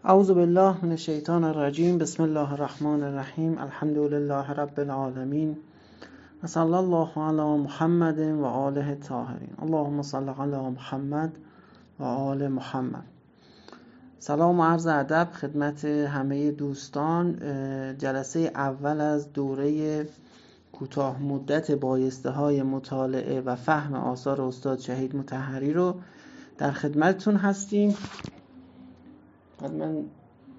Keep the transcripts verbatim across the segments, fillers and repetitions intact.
اعوذ بالله من الشیطان الرجیم. بسم الله الرحمن الرحیم. الحمد لله رب العالمین و صلی الله علی محمد و آله الطاهرین. اللهم صل علی محمد و آل محمد. سلام و عرض ادب خدمت همه دوستان. جلسه اول از دوره کوتاه مدت بایسته های مطالعه و فهم آثار استاد شهید مطهری رو در خدمتتون هستیم. من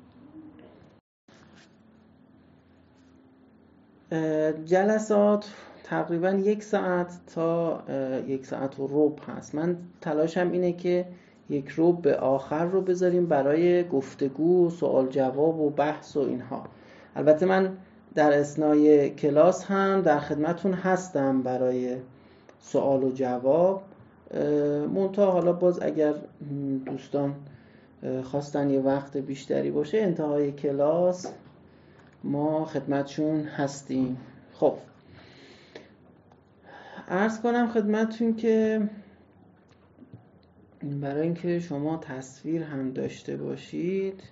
جلسات تقریبا یک ساعت تا یک ساعت و ربع هست. من تلاشم اینه که یک ربع به آخر رو بذاریم برای گفتگو و سوال جواب و بحث و اینها. البته من در اثنای کلاس هم در خدمتون هستم برای سوال و جواب. منتها حالا باز اگر دوستان خواستن یه وقت بیشتری باشه انتهای کلاس ما خدمتشون هستیم. خب عرض کنم خدمتتون که برای اینکه شما تصویر هم داشته باشید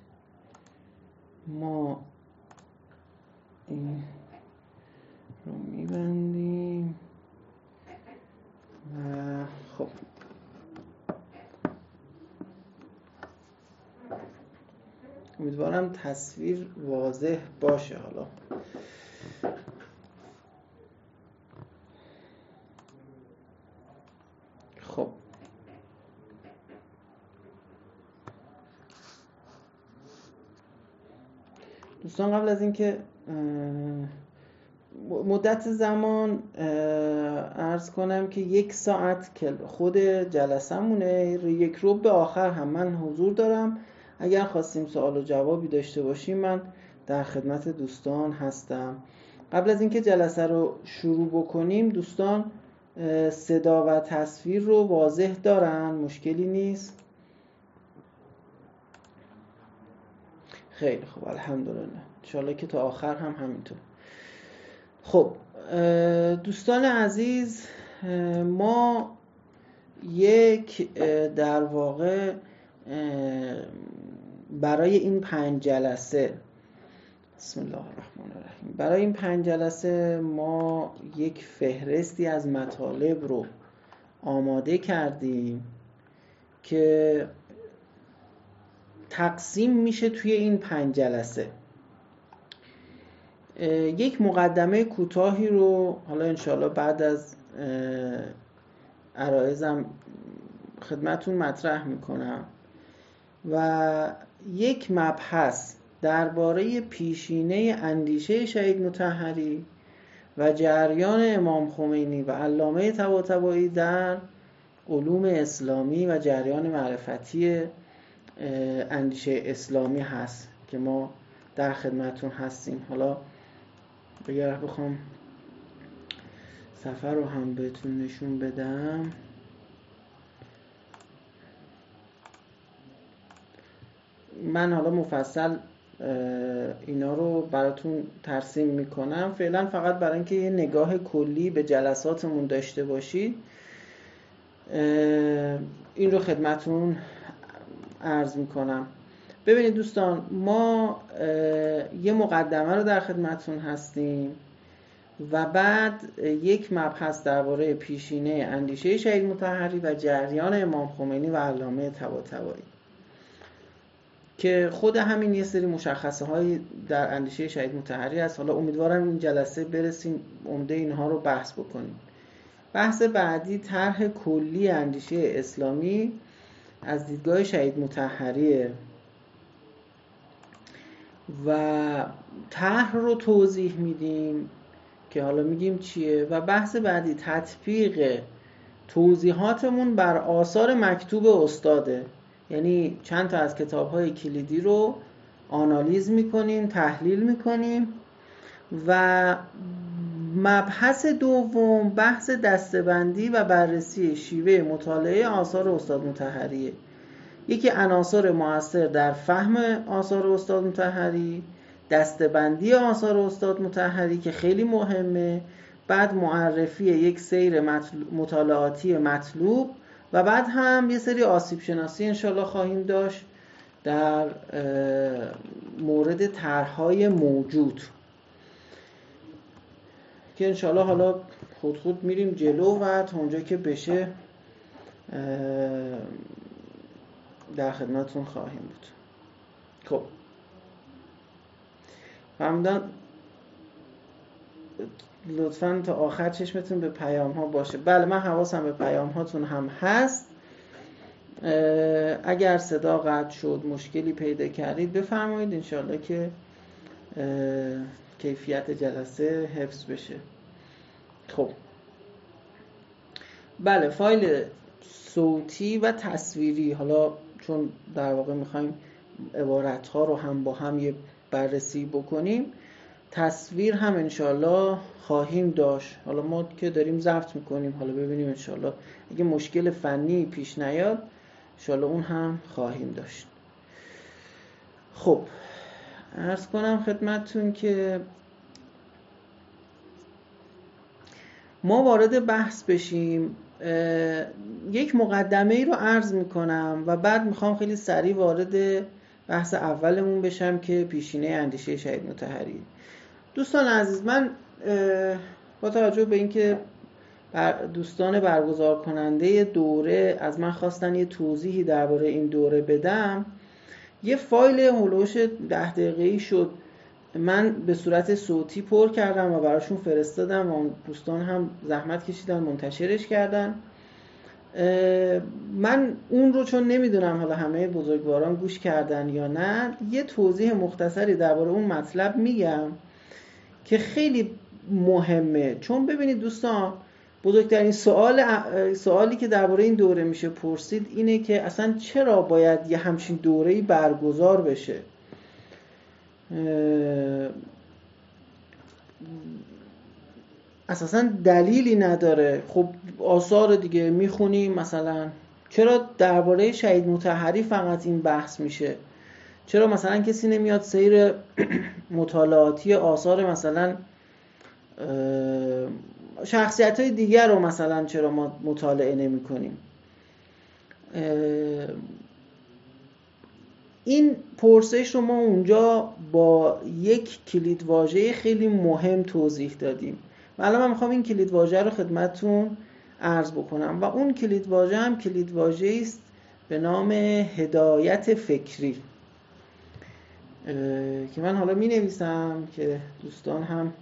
ما این رو میبندیم و خب امیدوارم تصویر واضح باشه. حالا خب دوستان قبل از اینکه مدت زمان عرض کنم که یک ساعت که خود جلسمونه، یک رو به آخر هم من حضور دارم. اگر خواستیم سوال و جوابی داشته باشیم من در خدمت دوستان هستم. قبل از اینکه جلسه رو شروع بکنیم دوستان صدا و تصویر رو واضح دارن؟ مشکلی نیست؟ خیلی خوب، الحمدلله. انشالله که تا آخر هم همینطور. خب دوستان عزیز، ما یک در واقع برای این پنج جلسه بسم الله الرحمن الرحیم برای این پنج جلسه ما یک فهرستی از مطالب رو آماده کردیم که تقسیم میشه توی این پنج جلسه. یک مقدمه کوتاهی رو حالا انشاءالله بعد از عرایزم خدمتون مطرح میکنم و یک مبحث درباره پیشینه اندیشه شهید مطهری و جریان امام خمینی و علامه طباطبایی در علوم اسلامی و جریان معرفتی اندیشه اسلامی هست که ما در خدمتون هستیم. حالا اگر بخوام صفحه رو هم بهتون نشون بدم، من حالا مفصل اینا رو براتون ترسیم میکنم. فعلا فقط برای اینکه یه نگاه کلی به جلساتمون داشته باشید این رو خدمتون عرض میکنم. ببینید دوستان، ما یه مقدمه رو در خدمتون هستیم و بعد یک مبحث درباره پیشینه اندیشه شهید مطهری و جریان امام خمینی و علامه طباطبایی که خود همین یه سری مشخصه هایی در اندیشه شهید مطهری هست. حالا امیدوارم این جلسه برسیم عمده اینها رو بحث بکنیم. بحث بعدی طرح کلی اندیشه اسلامی از دیدگاه شهید مطهریه و طرح رو توضیح میدیم که حالا میگیم چیه و بحث بعدی تطبیق توضیحاتمون بر آثار مکتوب استاده. یعنی چند تا از کتاب‌های کلیدی رو آنالیز میکنیم، تحلیل میکنیم و مبحث دوم بحث دسته‌بندی و بررسی شیوه مطالعه آثار استاد مطهریه. یکی عناصر مؤثر در فهم آثار استاد مطهری، دسته‌بندی آثار استاد مطهری که خیلی مهمه، بعد معرفی یک سیر مطالعاتی مطلوب و بعد هم یه سری آسیب شناسی انشالله خواهیم داشت در مورد طرح‌های موجود که انشالله حالا خود خود میریم جلو و تا اونجا که بشه در خدمتون خواهیم بود. خب فهمیدن؟ لطفاً تا آخر چشمتون به پیام ها باشه. بله من حواسم به پیام هاتون هم هست. اگر صدا قطع شد، مشکلی پیدا کردید بفرمایید، انشالله که کیفیت جلسه حفظ بشه. خب بله، فایل صوتی و تصویری، حالا چون در واقع میخوایم عبارت ها رو هم با هم یه بررسی بکنیم، تصویر هم انشالله خواهیم داشت. حالا ما که داریم ضبط میکنیم، حالا ببینیم انشالله اگه مشکل فنی پیش نیاد انشالله اون هم خواهیم داشت. خب عرض کنم خدمتتون که ما وارد بحث بشیم. یک مقدمه ای رو عرض میکنم و بعد میخوام خیلی سریع وارد بحث اولمون بشم که پیشینه اندیشه شهید مطهری. دوستان عزیز، من با توجه به اینکه دوستان برگزار کننده دوره از من خواستن یه توضیحی درباره این دوره بدم، یه فایل هولوش ده دقیقه‌ای شد من به صورت صوتی پر کردم و براشون فرستادم و دوستان هم زحمت کشیدن منتشرش کردن. من اون رو چون نمیدونم حالا همه بزرگواران گوش کردن یا نه، یه توضیح مختصری درباره اون مطلب میگم که خیلی مهمه. چون ببینید دوستان، بزرگترین سوال سوالی که درباره این دوره میشه پرسید اینه که اصلا چرا باید یه همچین دوره‌ای برگزار بشه. اساسا دلیلی نداره. خب آثار دیگه میخونیم، مثلا چرا درباره شهید مطهری فقط این بحث میشه؟ چرا مثلا کسی نمیاد سیر مطالعاتی آثار مثلا شخصیت‌های دیگر رو مثلا چرا ما مطالعه نمی کنیم؟ این پرسش رو ما اونجا با یک کلیدواژه خیلی مهم توضیح دادیم و الان من میخوام این کلیدواژه رو خدمتتون عرض بکنم و اون کلیدواژه هم کلیدواژه است به نام هدایت فکری که من حالا می نویسم که دوستان هم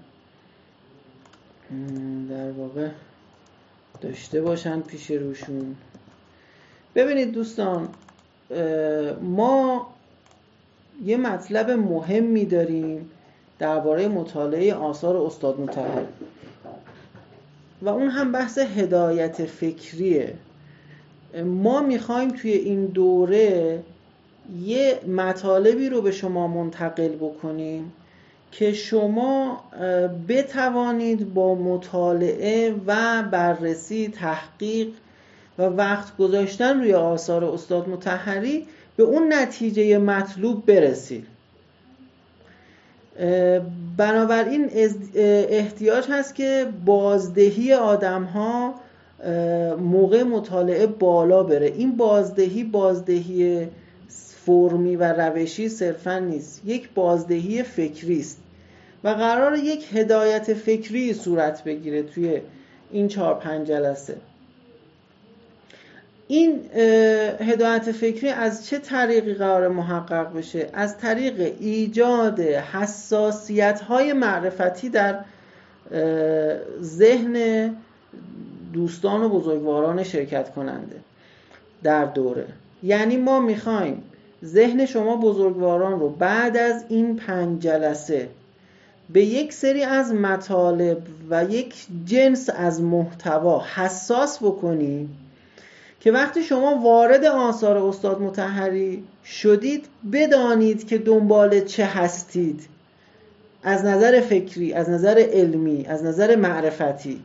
در واقع داشته باشن پیش روشون. ببینید دوستان، ما یه مطلب مهمی داریم درباره مطالعه آثار استاد مطهری و اون هم بحث هدایت فکریه. ما میخوایم توی این دوره یه مطالبی رو به شما منتقل بکنیم که شما بتوانید با مطالعه و بررسی، تحقیق و وقت گذاشتن روی آثار استاد مطهری به اون نتیجه مطلوب برسید. بنابراین احتیاج هست که بازدهی آدم‌ها موقع مطالعه بالا بره. این بازدهی بازدهی فرمی و روشی صرفا نیست، یک بازدهی فکری است و قرار یک هدایت فکری صورت بگیره توی این چهار پنج جلسه. این هدایت فکری از چه طریقی قرار محقق بشه؟ از طریق ایجاد حساسیت‌های معرفتی در ذهن دوستان و بزرگواران شرکت کننده در دوره. یعنی ما میخوایم ذهن شما بزرگواران رو بعد از این پنج جلسه به یک سری از مطالب و یک جنس از محتوا حساس بکنیم که وقتی شما وارد آثار استاد مطهری شدید بدانید که دنبال چه هستید، از نظر فکری، از نظر علمی، از نظر معرفتی.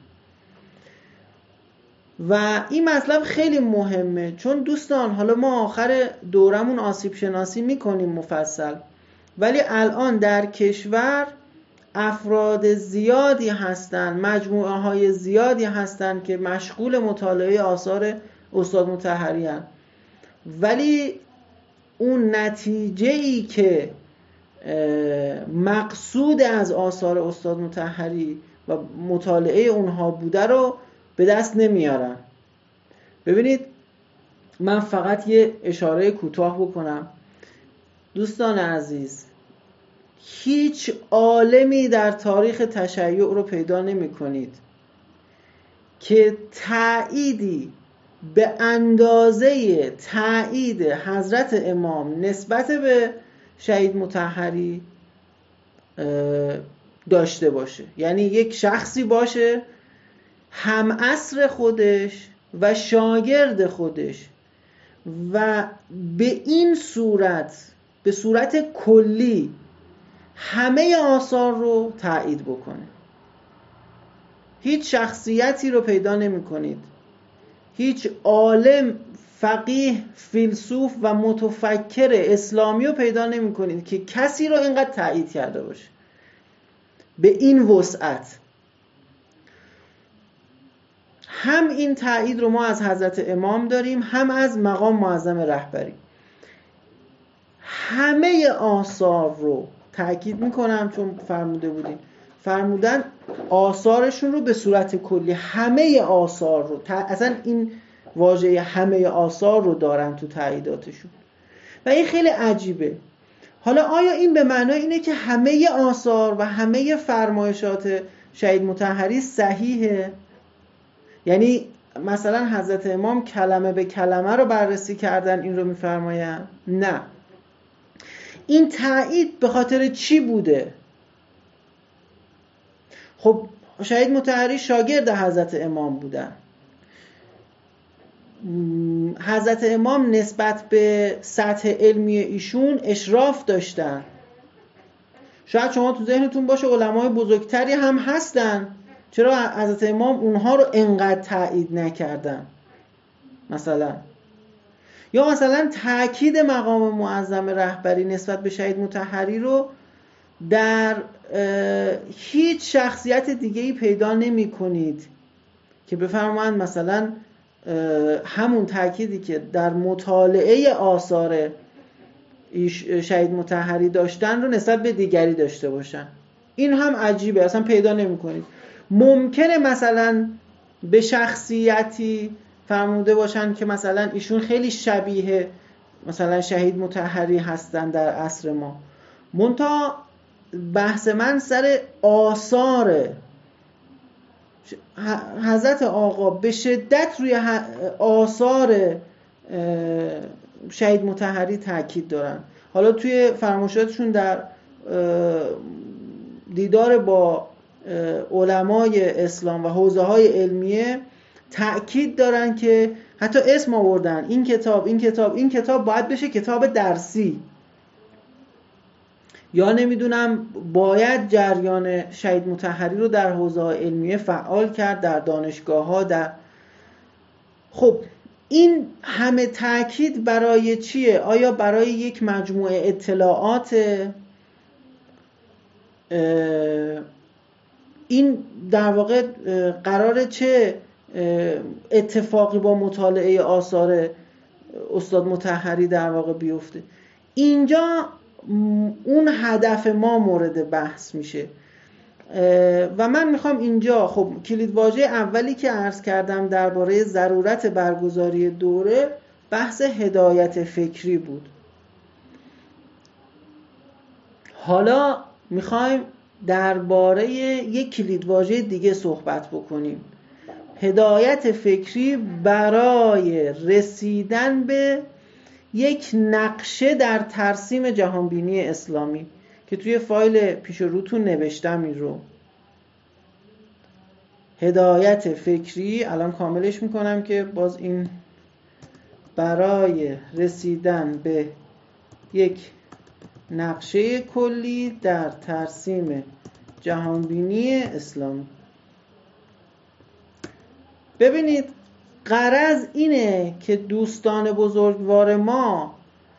و این مطلب خیلی مهمه چون دوستان حالا ما آخر دورمون آسیب شناسی میکنیم مفصل، ولی الان در کشور افراد زیادی هستن، مجموعه های زیادی هستن که مشغول مطالعه آثار استاد مطهری هستن، ولی اون نتیجه‌ای که مقصود از آثار استاد مطهری و مطالعه اونها بوده رو به دست نمیارن. ببینید من فقط یه اشاره کوتاه بکنم. دوستان عزیز، هیچ عالمی در تاریخ تشیع رو پیدا نمی کنید که تأییدی به اندازه تأیید حضرت امام نسبت به شهید مطهری داشته باشه. یعنی یک شخصی باشه هم عصر خودش و شاگرد خودش و به این صورت، به صورت کلی همه آثار رو تأیید بکنه. هیچ شخصیتی رو پیدا نمی کنید، هیچ عالم، فقیه، فیلسوف و متفکر اسلامی رو پیدا نمی کنید که کسی رو اینقدر تأیید کرده باشه به این وسعت. هم این تأیید رو ما از حضرت امام داریم، هم از مقام معظم رهبری. همه آثار رو تأکید میکنم چون فرموده بودیم، فرمودن آثارشون رو به صورت کلی، همه آثار رو، اصلا این واژه همه آثار رو دارن تو تأییداتشون و این خیلی عجیبه. حالا آیا این به معنای اینه که همه آثار و همه فرمایشات شهید مطهری صحیحه؟ یعنی مثلا حضرت امام کلمه به کلمه رو بررسی کردن این رو میفرماین؟ نه. این تأیید به خاطر چی بوده؟ خب شهید مطهری شاگرد حضرت امام بودن. حضرت امام نسبت به سطح علمی ایشون اشراف داشتن. شاید شما تو ذهنتون باشه علمای بزرگتری هم هستن، چرا حضرت امام اونها رو انقدر تأیید نکردن مثلا؟ یا مثلا تأکید مقام معظم رهبری نسبت به شهید مطهری رو در هیچ شخصیت دیگه‌ای پیدا نمی کنید که بفرمایند مثلا همون تأکیدی که در مطالعه آثار شهید مطهری داشتن رو نسبت به دیگری داشته باشن. این هم عجیبه، اصلا پیدا نمی کنید. ممکنه مثلا به شخصیتی فرموده باشن که مثلا ایشون خیلی شبیه مثلا شهید مطهری هستن در عصر ما، منتها بحث من سر آثار حضرت آقا به شدت روی آثار شهید مطهری تاکید دارن. حالا توی فرمایشاتشون در دیدار با علمای اسلام و حوزه‌های علمیه تأکید دارن که حتی اسم آوردن این کتاب این کتاب این کتاب باید بشه کتاب درسی، یا نمیدونم باید جریان شهید مطهری رو در حوزه‌های علمیه فعال کرد، در دانشگاه‌ها. در خب این همه تأکید برای چیه؟ آیا برای یک مجموعه اطلاعات؟ این در واقع قراره چه اتفاقی با مطالعه آثار استاد مطهری در واقع بیفته؟ اینجا اون هدف ما مورد بحث میشه و من میخوام اینجا، خب کلیدواژه اولی که عرض کردم درباره ضرورت برگزاری دوره بحث هدایت فکری بود. حالا میخوایم درباره یک کلیدواژه دیگه صحبت بکنیم، هدایت فکری برای رسیدن به یک نقشه در ترسیم جهانبینی اسلامی که توی فایل پیش روتون نوشتم. این رو هدایت فکری الان کاملش میکنم که باز این برای رسیدن به یک نقشه کلی در ترسیم جهانبینی اسلامی. ببینید غرض اینه که دوستان بزرگوار ما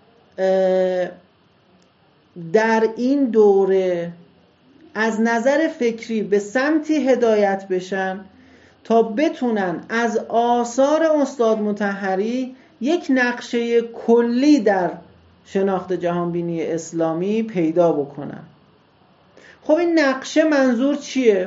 در این دوره از نظر فکری به سمتی هدایت بشن تا بتونن از آثار استاد مطهری یک نقشه کلی در شناخت جهانبینی اسلامی پیدا بکنم. خب این نقشه منظور چیه؟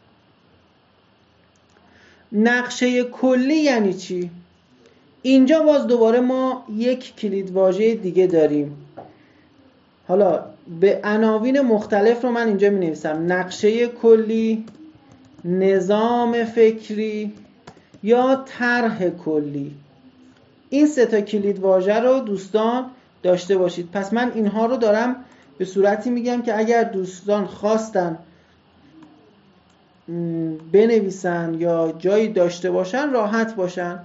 نقشه کلی یعنی چی؟ اینجا باز دوباره ما یک کلیدواژه دیگه داریم. حالا به عناوین مختلف رو من اینجا می نویسم: نقشه کلی، نظام فکری یا طرح کلی. این سه تا کلیدواژه رو دوستان داشته باشید. پس من اینها رو دارم به صورتی میگم که اگر دوستان خواستن بنویسن یا جایی داشته باشن راحت باشن.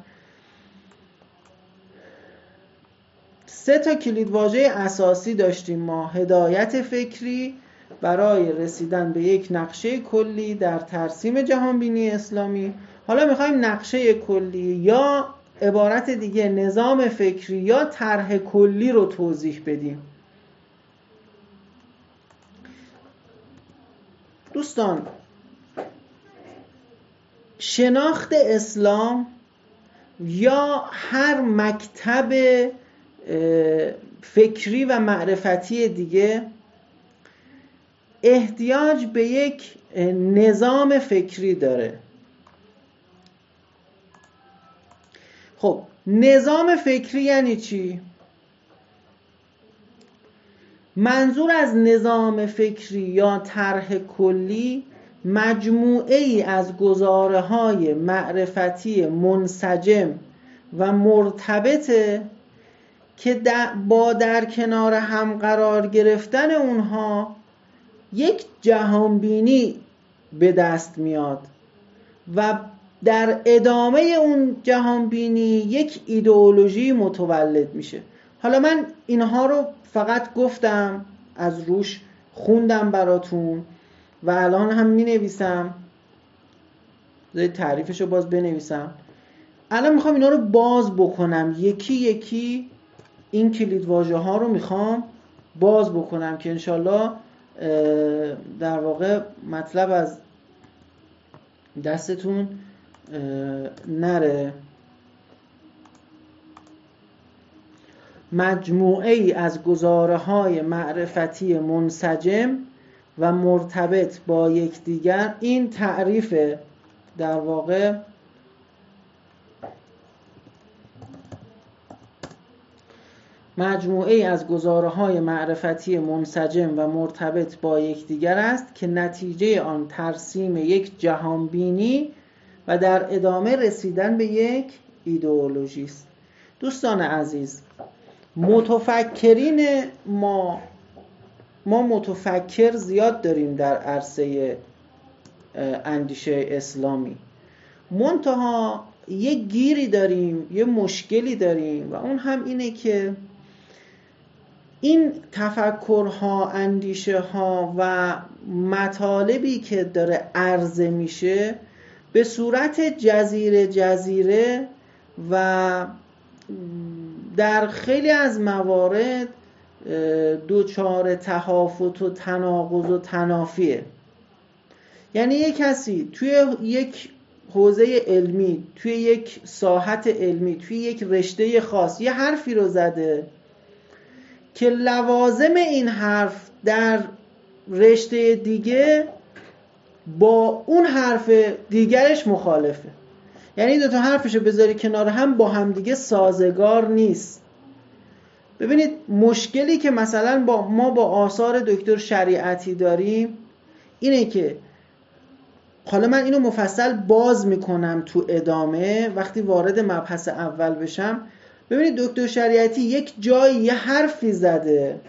سه تا کلیدواژه اساسی داشتیم ما: هدایت فکری برای رسیدن به یک نقشه کلی در ترسیم جهانبینی اسلامی. حالا میخوایم نقشه کلی یا عبارت دیگه نظام فکری یا طرح کلی رو توضیح بدیم. دوستان، شناخت اسلام یا هر مکتب فکری و معرفتی دیگه احتیاج به یک نظام فکری داره. خب نظام فکری یعنی چی؟ منظور از نظام فکری یا طرح کلی مجموعه ای از گزاره‌های معرفتی منسجم و مرتبطه که با در کنار هم قرار گرفتن اونها یک جهانبینی به دست میاد و در ادامه اون جهانبینی یک ایدئولوژی متولد میشه. حالا من اینها رو فقط گفتم، از روش خوندم براتون و الان هم می نویسم. تعریفش رو باز بنویسم. الان میخوام اینا رو باز بکنم، یکی یکی این کلیدواژه ها رو میخوام باز بکنم که انشالله در واقع مطلب از دستتون نره. مجموعه ای از گزاره‌های معرفتی منسجم و مرتبط با یکدیگر. این تعریف در واقع مجموعه ای از گزاره‌های معرفتی منسجم و مرتبط با یکدیگر است که نتیجه آن ترسیم یک جهانبینی و در ادامه رسیدن به یک ایدئولوژی است. دوستان عزیز، متفکرین ما ما متفکر زیاد داریم در عرصه اندیشه اسلامی، منتها یه گیری داریم، یه مشکلی داریم و اون هم اینه که این تفکرها، اندیشه ها و مطالبی که داره عرضه میشه به صورت جزیره جزیره و در خیلی از موارد دوچار تهافت و تناقض و تنافیه. یعنی یک کسی توی یک حوزه علمی، توی یک ساحت علمی، توی یک رشته خاص یه حرفی رو زده که لوازم این حرف در رشته دیگه با اون حرف دیگرش مخالفه. یعنی دو تا حرفشو بذاری کنار هم با هم دیگه سازگار نیست. ببینید مشکلی که مثلا با ما با آثار دکتر شریعتی داریم اینه که، حالا من اینو مفصل باز میکنم تو ادامه وقتی وارد مبحث اول بشم. ببینید دکتر شریعتی یک جایی یه حرفی زده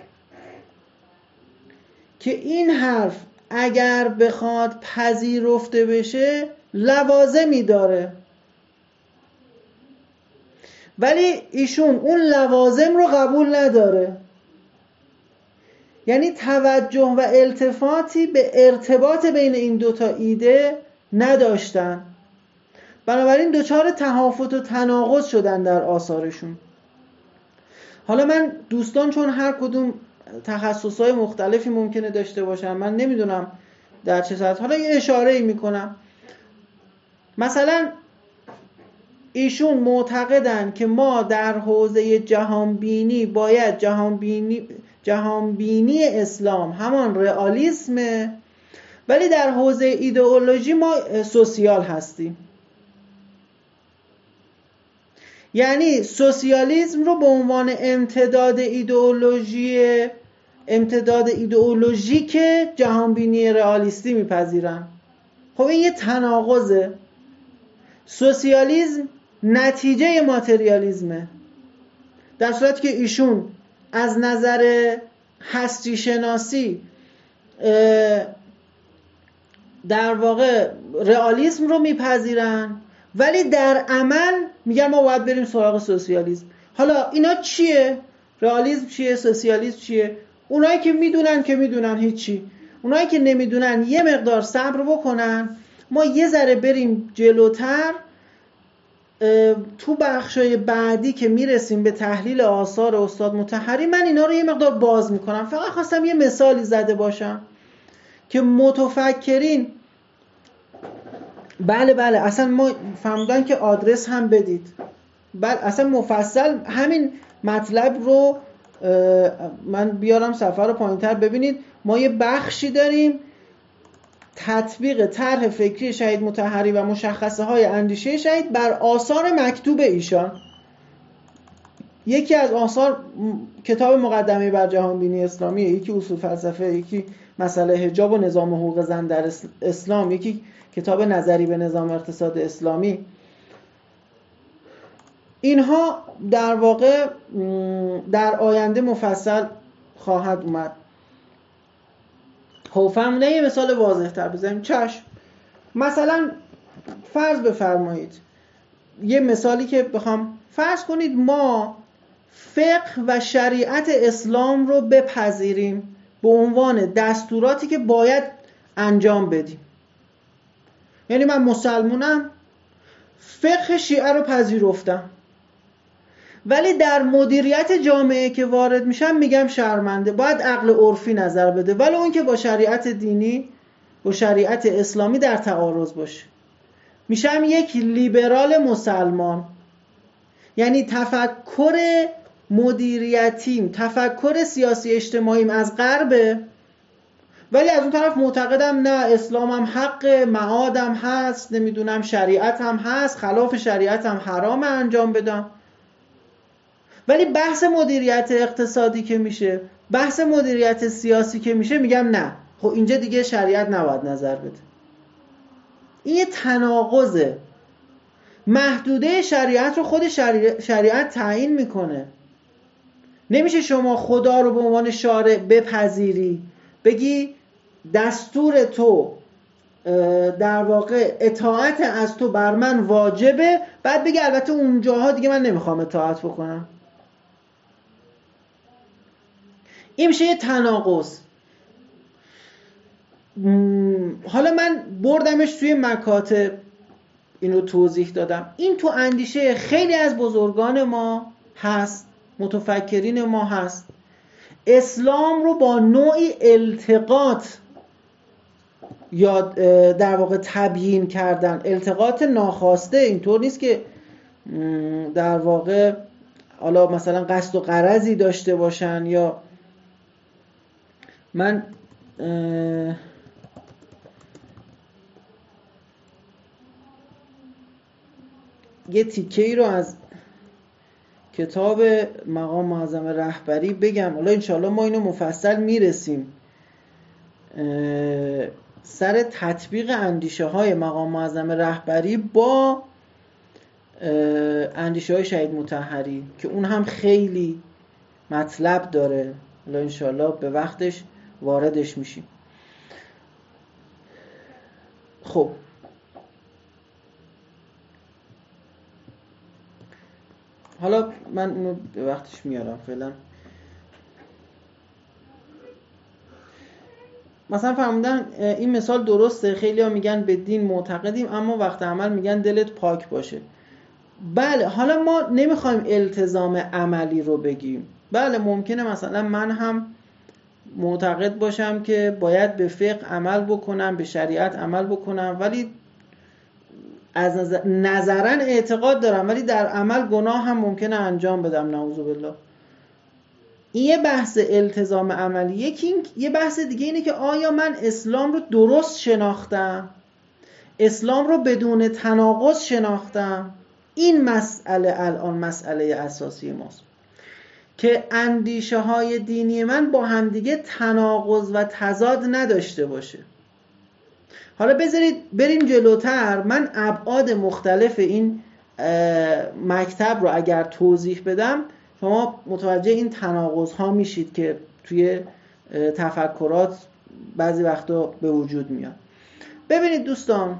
که این حرف اگر بخواد پذیرفته بشه لوازمی داره، ولی ایشون اون لوازم رو قبول نداره. یعنی توجه و التفاتی به ارتباط بین این دوتا ایده نداشتن، بنابراین دچار تهافت و تناقض شدن در آثارشون. حالا من دوستان چون هر کدوم تخصصهای مختلفی ممکنه داشته باشن، من نمیدونم در چه سطح، حالا یه اشاره‌ای میکنم. مثلا ایشون معتقدن که ما در حوزه جهانبینی باید جهانبینی جهانبینی اسلام همان رئالیسمه، ولی در حوزه ایدئولوژی ما سوسیال هستیم. یعنی سوسیالیسم رو به عنوان امتداد ایدئولوژی امتداد ایدئولوژیک جهانبینی رئالیستی میپذیرن. خب این یه تناقضه. سوسیالیسم نتیجه ماتریالیسمه، در صورتی که ایشون از نظر هستی شناسی در واقع رئالیسم رو میپذیرن، ولی در عمل میگن ما باید بریم سراغ سوسیالیسم. حالا اینا چیه؟ رئالیسم چیه؟ سوسیالیسم چیه؟ اونایی که میدونن که میدونن هیچی، اونایی که نمیدونن یه مقدار صبر بکنن. ما یه ذره بریم جلوتر تو بخشای بعدی که میرسیم به تحلیل آثار استاد مطهری، من اینا رو یه مقدار باز میکنم. فقط خواستم یه مثالی زده باشم که متفکرین بله بله اصلا ما فهمیدن که آدرس هم بدید. بله اصلا مفصل همین مطلب رو من بیارم صفحه رو پایین‌تر ببینید. ما یه بخشی داریم تطبیق طرح فکری شهید مطهری و مشخصه های اندیشه شهید بر آثار مکتوب ایشان. یکی از آثار کتاب مقدمه بر جهانبینی اسلامی، یکی اصول فلسفه، یکی مسئله حجاب و نظام حقوق زن در اسلام، یکی کتاب نظری به نظام اقتصاد اسلامی. اینها در واقع در آینده مفصل خواهد اومد. خب فهمیدن یه مثال واضح تر بزنیم. چشم. مثلا فرض بفرمایید یه مثالی که بخوام فرض کنید ما فقه و شریعت اسلام رو بپذیریم به عنوان دستوراتی که باید انجام بدیم. یعنی من مسلمونم، فقه شیعه رو پذیرفتم، ولی در مدیریت جامعه که وارد میشم میگم شرمنده، باید عقل عرفی نظر بده، ولی اون که با شریعت دینی با شریعت اسلامی در تعارض باشه. میشم یک لیبرال مسلمان. یعنی تفکر مدیریتیم، تفکر سیاسی اجتماعیم از غربه، ولی از اون طرف معتقدم نه اسلامم حق، معادم هست، نمیدونم شریعت هم هست، خلاف شریعت هم حرام انجام بدم. ولی بحث مدیریت اقتصادی که میشه، بحث مدیریت سیاسی که میشه، میگم نه، خب اینجا دیگه شریعت نباید نظر بده. این یه تناقضه. محدوده شریعت رو خود شریعت تعیین میکنه. نمیشه شما خدا رو به عنوان شارع بپذیری، بگی دستور تو در واقع اطاعت از تو بر من واجبه، بعد بگی البته اون جاها دیگه من نمیخوام اطاعت بکنم. این میشه یه تناقض. حالا من بردمش توی مکاتب، اینو توضیح دادم. این تو اندیشه خیلی از بزرگان ما هست، متفکرین ما هست. اسلام رو با نوعی التقاط یا در واقع تبیین کردن، التقاط ناخواسته. اینطور نیست که در واقع حالا مثلا قصد و غرضی داشته باشن. یا من یه تیکه‌ای رو از کتاب مقام معظم رهبری بگم، حالا انشاءالله ما اینو مفصل میرسیم سر تطبیق اندیشه های مقام معظم رهبری با اندیشه های شهید مطهری که اون هم خیلی مطلب داره. حالا انشاءالله به وقتش واردش میشیم. خب حالا من اونو به وقتش میارم. فعلا مثلا فرمودن این مثال درسته، خیلی ها میگن به دین معتقدیم اما وقت عمل میگن دلت پاک باشه. بله، حالا ما نمیخوایم التزام عملی رو بگیم. بله ممکنه مثلا من هم معتقد باشم که باید به فقه عمل بکنم، به شریعت عمل بکنم، ولی از نظر نظرا اعتقاد دارم ولی در عمل گناه هم ممکنه انجام بدم، نعوذ بالله. این یه بحث التزام عملی. یکی یه بحث دیگه اینه که آیا من اسلام رو درست شناختم، اسلام رو بدون تناقض شناختم. این مسئله الان مسئله اساسی ماست که اندیشه های دینی من با همدیگه تناقض و تضاد نداشته باشه. حالا بذارید بریم جلوتر، من ابعاد مختلف این مکتب رو اگر توضیح بدم شما متوجه این تناقض ها میشید که توی تفکرات بعضی وقتا به وجود میاد. ببینید دوستان،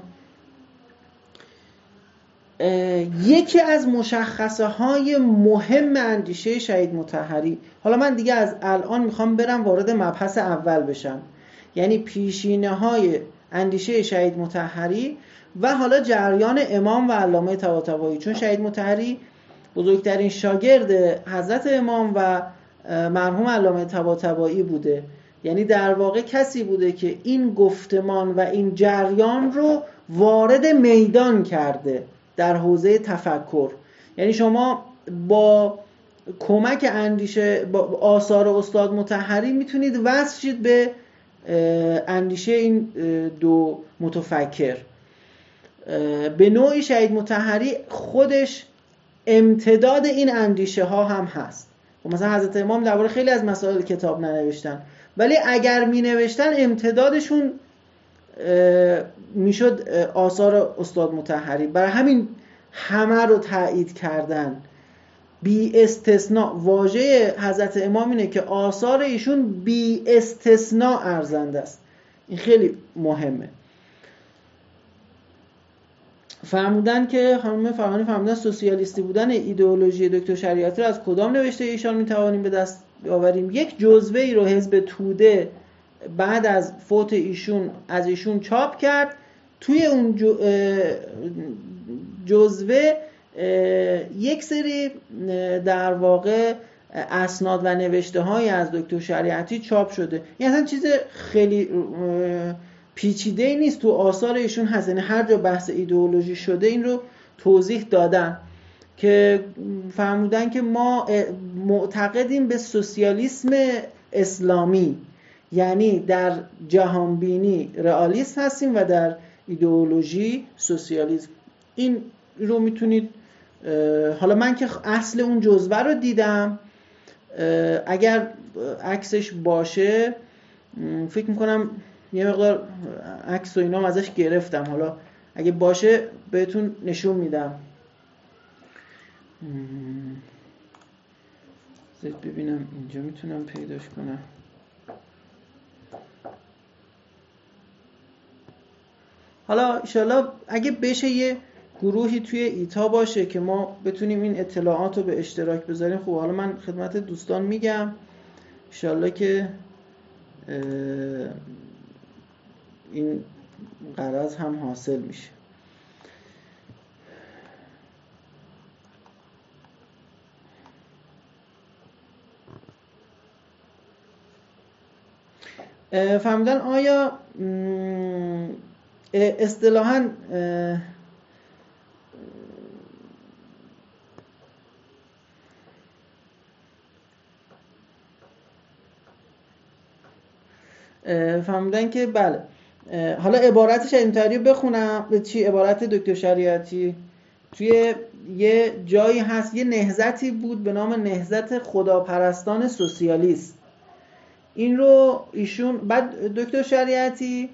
یکی از مشخصه های مهم اندیشه شهید مطهری، حالا من دیگه از الان میخوام برم وارد مبحث اول بشم، یعنی پیشینه های اندیشه شهید مطهری و حالا جریان امام و علامه طباطبایی، چون شهید مطهری بزرگترین شاگرد حضرت امام و مرحوم علامه طباطبایی بوده، یعنی در واقع کسی بوده که این گفتمان و این جریان رو وارد میدان کرده در حوزه تفکر. یعنی شما با کمک اندیشه با آثار استاد مطهری میتونید وصل شید به اندیشه این دو متفکر. به نوعی شهید مطهری خودش امتداد این اندیشه ها هم هست. مثلا حضرت امام درباره خیلی از مسائل کتاب ننوشتن، ولی اگر می نوشتن امتدادشون میشد آثار استاد مطهری. برای همین همه رو تایید کردن بی استثناء. واژه حضرت امام اینه که آثار ایشون بی استثناء ارزنده است. این خیلی مهمه. فرمودن که خانم فرهانی فرمودن سوسیالیستی بودن ایدئولوژی دکتر شریعتی رو از کدام نوشته ایشان میتوانیم به دست بیاوریم؟ یک جزوه ای رو حزب توده بعد از فوت ایشون از ایشون چاپ کرد. توی اون جزوه یک سری در واقع اسناد و نوشته های از دکتر شریعتی چاپ شده. این اصلا چیز خیلی پیچیده ای نیست، تو آثار ایشون هست. یعنی هر جا بحث ایدئولوژی شده این رو توضیح دادن که فرمودن که ما معتقدیم به سوسیالیسم اسلامی، یعنی در جهانبینی رئالیست هستیم و در ایدئولوژی سوسیالیسم. این رو میتونید، حالا من که اصل اون جزوه رو دیدم، اگر عکسش باشه فکر میکنم یه مقدار عکس و اینا ازش گرفتم، حالا اگه باشه بهتون نشون میدم. زید ببینم اینجا میتونم پیداش کنم. حالا انشالله اگه بشه یه گروهی توی ایتا باشه که ما بتونیم این اطلاعات رو به اشتراک بذاریم. خب حالا من خدمت دوستان میگم انشالله که این غرض هم حاصل میشه. فهمیدن آیا اصطلاحاً فهمیدن که بله، حالا عبارت شهید مطهری رو بخونم. چی عبارت دکتر شریعتی؟ توی یه جایی هست، یه نهضتی بود به نام نهضت خداپرستان سوسیالیست. این رو ایشون بعد دکتر شریعتی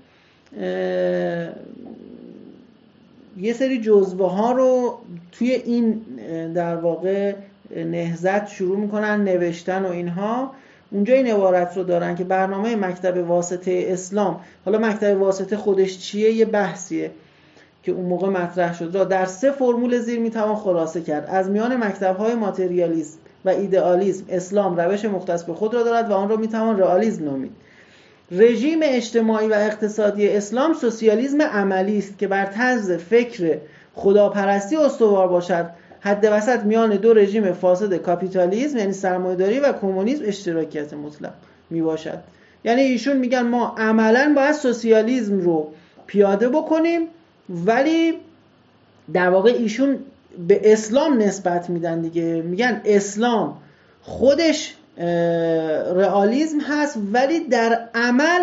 یه سری جزوه ها رو توی این در واقع نهضت شروع میکنن نوشتن و اینها. اونجا این عبارت رو دارن که برنامه مکتب واسطه اسلام، حالا مکتب واسطه خودش چیه یه بحثیه که اون موقع مطرح شد، را در سه فرمول زیر میتوان خلاصه کرد. از میان مکتب‌های ماتریالیسم و ایدئالیسم اسلام روش مختص به خود را دارد و آن را میتوان رئالیسم نامید. رژیم اجتماعی و اقتصادی اسلام سوسیالیسم عملی است که بر طرز فکر خداپرستی استوار باشد. حد وسط میان دو رژیم فاسد کاپیتالیسم یعنی سرمایه‌داری و کمونیسم اشتراکیت مطلق می باشد. یعنی ایشون میگن ما عملاً باید سوسیالیسم رو پیاده بکنیم، ولی در واقع ایشون به اسلام نسبت میدن دیگه، میگن اسلام خودش رئالیسم هست ولی در عمل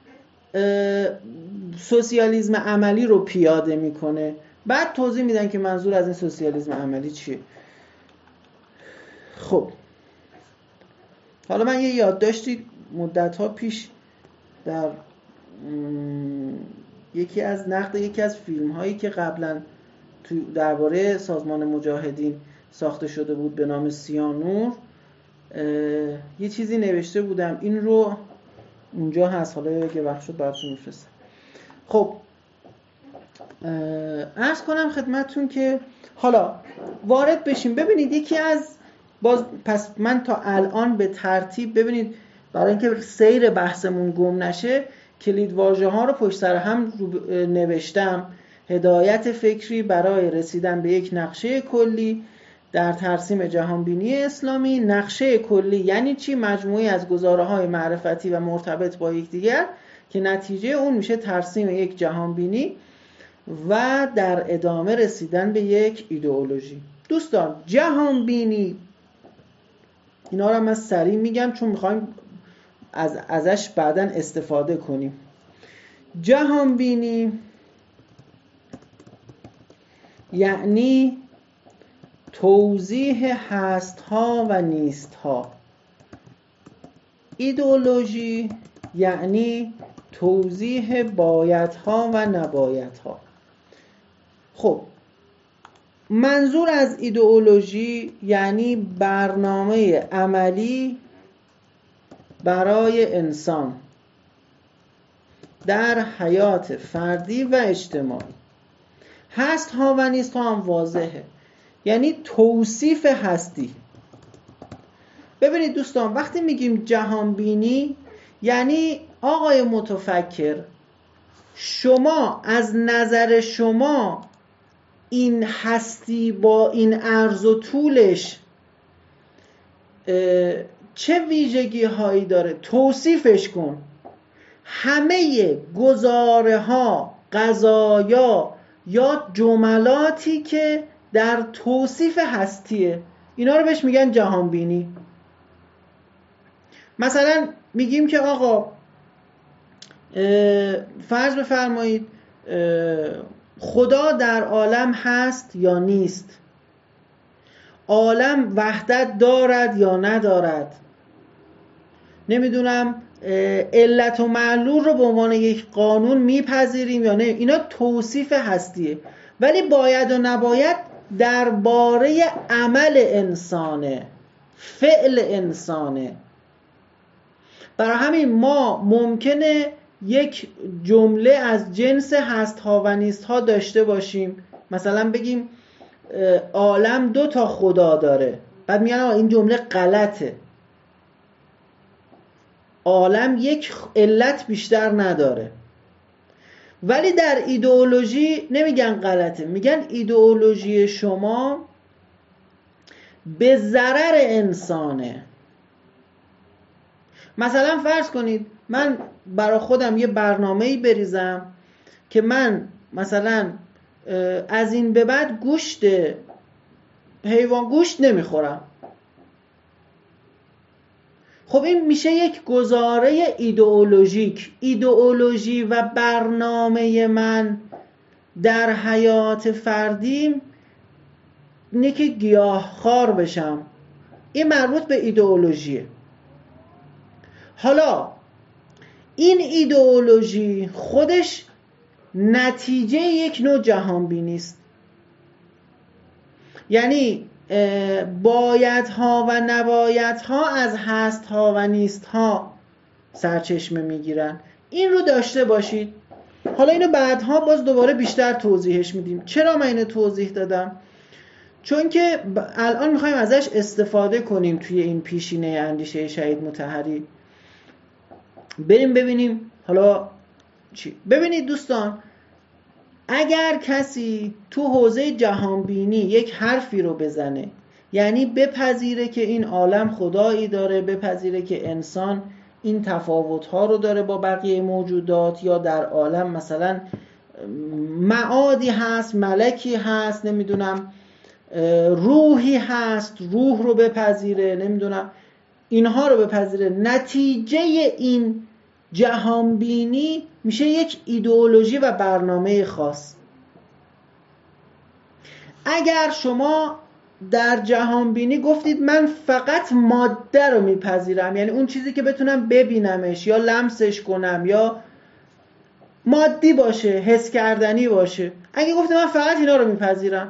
سوسیالیسم عملی رو پیاده میکنه. بعد توضیح میدن که منظور از این سوسیالیسم عملی چیه. خب حالا من یه یادداشتی مدت‌ها پیش در یکی از نقد یکی از فیلم هایی که قبلا درباره سازمان مجاهدین ساخته شده بود به نام سیانور یه چیزی نوشته بودم، این رو اونجا هست، حالا اگه وقت شد براتون میفرستم. خب عرض کنم خدمتتون که حالا وارد بشیم. ببینید یکی از باز پس من تا الان به ترتیب ببینید برای اینکه سیر بحثمون گم نشه کلید واژه ها رو پشت سر هم نوشتم. هدایت فکری برای رسیدن به یک نقشه کلی در ترسیم جهانبینی اسلامی. نقشه کلی یعنی چی؟ مجموعی از گزاره‌های معرفتی و مرتبط با یکدیگر که نتیجه اون میشه ترسیم یک جهانبینی و در ادامه رسیدن به یک ایدئولوژی. دوستان جهانبینی اینا رو من سریع میگم چون میخوایم از ازش بعداً استفاده کنیم. جهانبینی یعنی توضیح هست‌ها و نیست‌ها. ایدئولوژی یعنی توضیح بایدها و نبایدها. خب منظور از ایدئولوژی یعنی برنامه عملی برای انسان در حیات فردی و اجتماعی. هست ها و نیست ها هم واضحه، یعنی توصیف هستی. ببینید دوستان وقتی میگیم جهانبینی یعنی آقای متفکر شما از نظر شما این هستی با این عرض و طولش چه ویژگی هایی داره توصیفش کن. همه گزاره ها، قضایا یا جملاتی که در توصیف هستیه اینا رو بهش میگن جهانبینی. مثلا میگیم که آقا فرض بفرمایید خدا در عالم هست یا نیست، عالم وحدت دارد یا ندارد، نمیدونم علت و معلول رو به عنوان یک قانون میپذیریم یا نه. اینا توصیف هستیه. ولی باید و نباید درباره عمل انسانه، فعل انسانه. برای همین ما ممکنه یک جمله از جنس هست ها و نیست ها داشته باشیم، مثلا بگیم عالم دو تا خدا داره، بعد میگن این جمله غلطه، عالم یک علت بیشتر نداره. ولی در ایدئولوژی نمیگن غلطه، میگن ایدئولوژی شما به ضرر انسانه. مثلا فرض کنید من برای خودم یه برنامه‌ای بریزم که من مثلا از این به بعد گوشت حیوان گوشت نمیخورم. خب این میشه یک گزاره ایدئولوژیک. ایدئولوژی و برنامه من در حیات فردیم اینه که گیاهخوار بشم. این مربوط به ایدئولوژیه. حالا این ایدئولوژی خودش نتیجه یک نوع جهانبینی است. یعنی بایدها و نبایدها از هستها و نیستها سرچشمه میگیرن. این رو داشته باشید. حالا اینو بعدها باز دوباره بیشتر توضیحش میدیم. چرا من اینو توضیح دادم؟ چون که الان میخوایم ازش استفاده کنیم توی این پیشینه اندیشه شهید مطهری. بریم ببینیم حالا چی. ببینید دوستان اگر کسی تو حوزه جهانبینی یک حرفی رو بزنه، یعنی بپذیره که این عالم خدایی داره، بپذیره که انسان این تفاوت‌ها رو داره با بقیه موجودات، یا در عالم مثلا معادی هست، ملکی هست، نمیدونم روحی هست، روح رو بپذیره، نمیدونم اینها رو بپذیره. نتیجه این جهانبینی میشه یک ایدئولوژی و برنامه خاص. اگر شما در جهانبینی گفتید من فقط ماده رو میپذیرم، یعنی اون چیزی که بتونم ببینمش یا لمسش کنم یا مادی باشه، حس کردنی باشه، اگه گفتید من فقط اینا رو میپذیرم،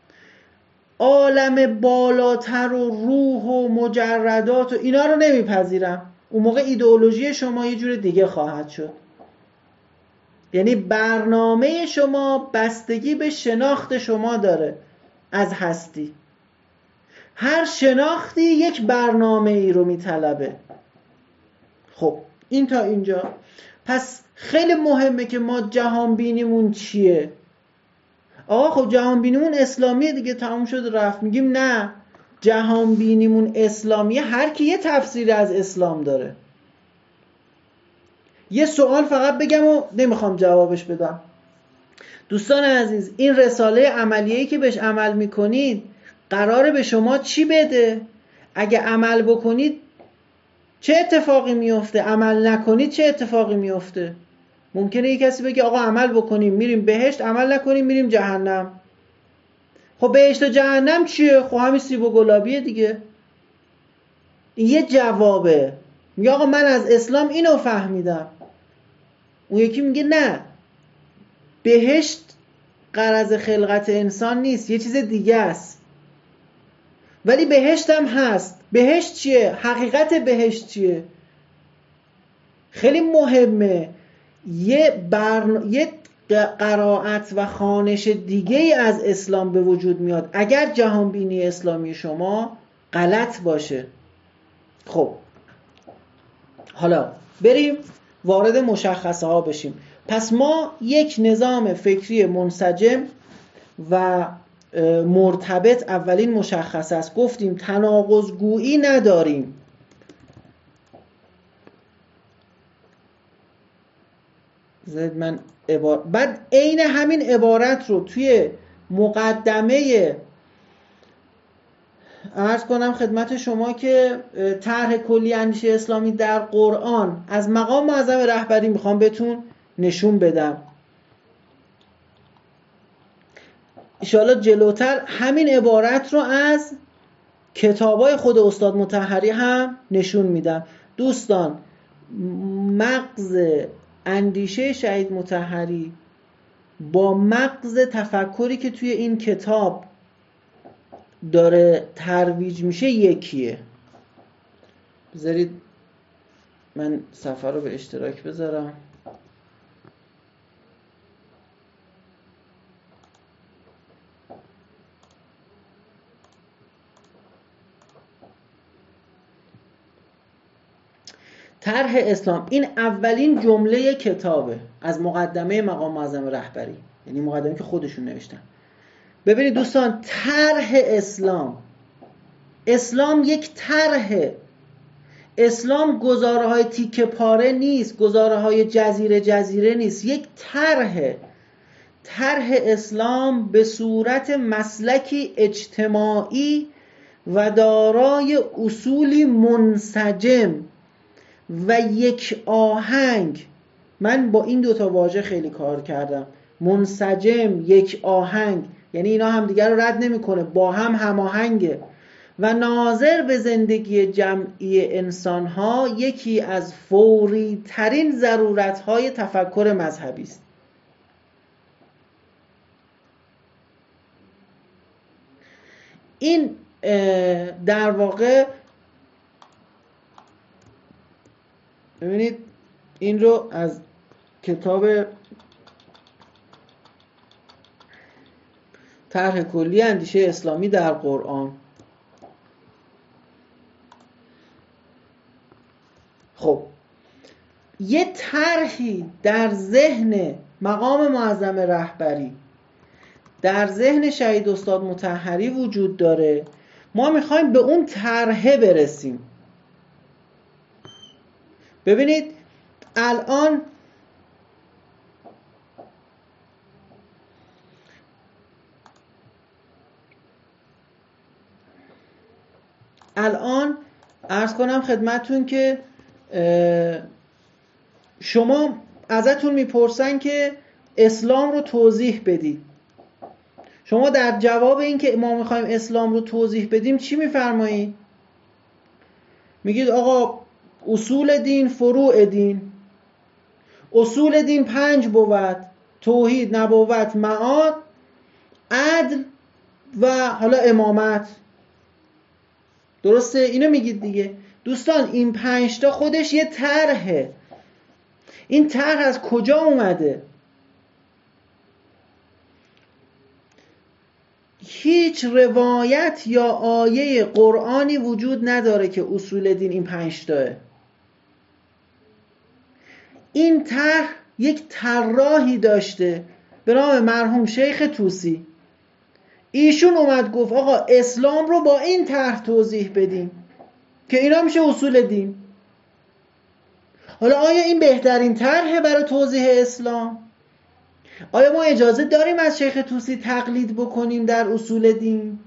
عالم بالاتر و روح و مجردات و اینا رو نمیپذیرم، اون موقع ایدئولوژی شما یه جور دیگه خواهد شد. یعنی برنامه شما بستگی به شناخت شما داره از هستی. هر شناختی یک برنامه ای رو میطلبه. خب این تا اینجا. پس خیلی مهمه که ما جهان بینیمون چیه. آقا خب جهان بینیمون اسلامیه دیگه، تموم شد رفت. میگیم نه، جهان بینیمون اسلامیه، هر کی یه تفسیری از اسلام داره. یه سوال فقط بگم و نمیخوام جوابش بدم. دوستان عزیز، این رساله عملیه‌ای که بهش عمل میکنید قراره به شما چی بده؟ اگه عمل بکنید چه اتفاقی میفته؟ عمل نکنید چه اتفاقی میفته؟ ممکنه یک کسی بگه آقا عمل بکنیم میریم بهشت، عمل نکنیم میریم جهنم. خب بهشت و جهنم چیه؟ خب همین سیب و گلابیه دیگه. این یه جوابه. میگه آقا من از اسلام اینو فهمیدم. اون یکی میگه نه، بهشت غرض خلقت انسان نیست، یه چیز دیگه است. ولی بهشت هم هست. بهشت چیه؟ حقیقت بهشت چیه؟ خیلی مهمه. یه برن... یه قرائت و خوانش دیگه ای از اسلام به وجود میاد اگر جهانبینی اسلامی شما غلط باشه. خب حالا بریم وارد مشخصه ها بشیم. پس ما یک نظام فکری منسجم و مرتبط اولین مشخصه است. گفتیم تناقض گویی نداریم. زد من عبارت بعد عین همین عبارت رو توی مقدمه عرض کنم خدمت شما که طرح کلی اندیشه اسلامی در قرآن از مقام معظم رهبری میخوام بهتون نشون بدم. انشاءالله جلوتر همین عبارت رو از کتابای خود استاد مطهری هم نشون میدم. دوستان، مغز اندیشه شهید مطهری با مغز تفکری که توی این کتاب داره ترویج میشه یکیه. بذارید من صفحه رو به اشتراک بذارم. طرح اسلام، این اولین جمله کتابه از مقدمه مقام معظم رهبری، یعنی مقدمه که خودشون نوشتن. ببینید دوستان، طرح اسلام، اسلام یک طرح. اسلام گزاره های تیکه پاره نیست، گزاره های جزیره جزیره نیست، یک طرح. طرح اسلام به صورت مسلکی اجتماعی و دارای اصولی منسجم و یک آهنگ. من با این دوتا واژه خیلی کار کردم. منسجم، یک آهنگ، یعنی اینا هم دیگر رو رد نمیکنه، با هم هماهنگه و ناظر به زندگی جمعی انسانها یکی از فوری ترین ضرورتهای تفکر مذهبی است. این در واقع ببینید این رو از کتاب طرح کلی اندیشه اسلامی در قرآن. خب یه طرحی در ذهن مقام معظم رهبری، در ذهن شهید استاد مطهری وجود داره. ما میخوایم به اون طرحه برسیم. ببینید الان الان عرض کنم خدمتون که شما ازتون میپرسن که اسلام رو توضیح بدید. شما در جواب این که ما میخوایم اسلام رو توضیح بدیم چی میفرمایید؟ میگید آقا اصول دین، فروع دین. اصول دین پنج بود: توحید، نبوت، معاد، عدل و حالا امامت. درسته؟ اینو میگید دیگه. دوستان این پنج تا خودش یه طرحه. این طرح از کجا اومده؟ هیچ روایت یا آیه قرآنی وجود نداره که اصول دین این پنج تاه. این طرح یک طراحی داشته به نام مرحوم شیخ طوسی. ایشون اومد گفت آقا اسلام رو با این طرح توضیح بدیم که اینا میشه اصول دین. حالا آیا این بهترین طرحه برای توضیح اسلام؟ آیا ما اجازه داریم از شیخ طوسی تقلید بکنیم در اصول دین؟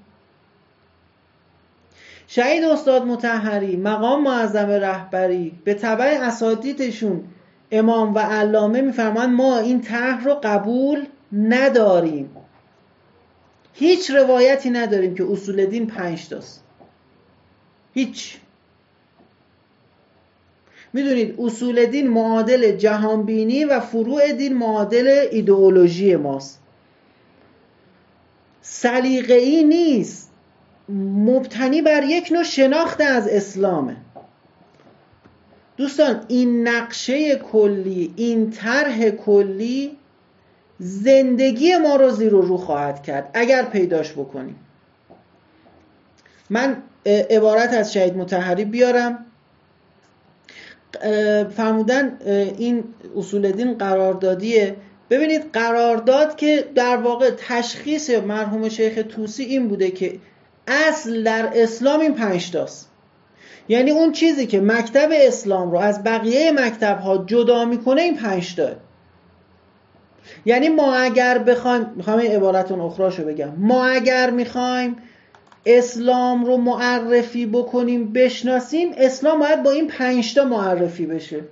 شهید استاد مطهری مقام معظم رهبری به تبع اساتیدشون امام و علامه میفرمان ما این طرح رو قبول نداریم. هیچ روایتی نداریم که اصول دین پنج تاست. هیچ. میدونید اصول دین معادل جهانبینی و فروع دین معادل ایدئولوژی ماست. سلیقه‌ای نیست، مبتنی بر یک نوع شناخت از اسلامه. دوستان این نقشه کلی، این طرح کلی زندگی ما رو زیر و رو خواهد کرد اگر پیداش بکنیم. من عبارت از شهید مطهری بیارم. فرمودن این اصول دین قراردادیه. ببینید قرارداد که در واقع تشخیص مرحوم شیخ طوسی این بوده که اصل در اسلام این پنج تاست. یعنی اون چیزی که مکتب اسلام رو از بقیه مکتب‌ها جدا میکنه این پنج تاه. یعنی ما اگر بخوایم، میخوام این عبارتون اخراشو بگم، ما اگر میخوایم اسلام رو معرفی بکنیم بشناسیم، اسلام باید با این پنج تا معرفی بشه.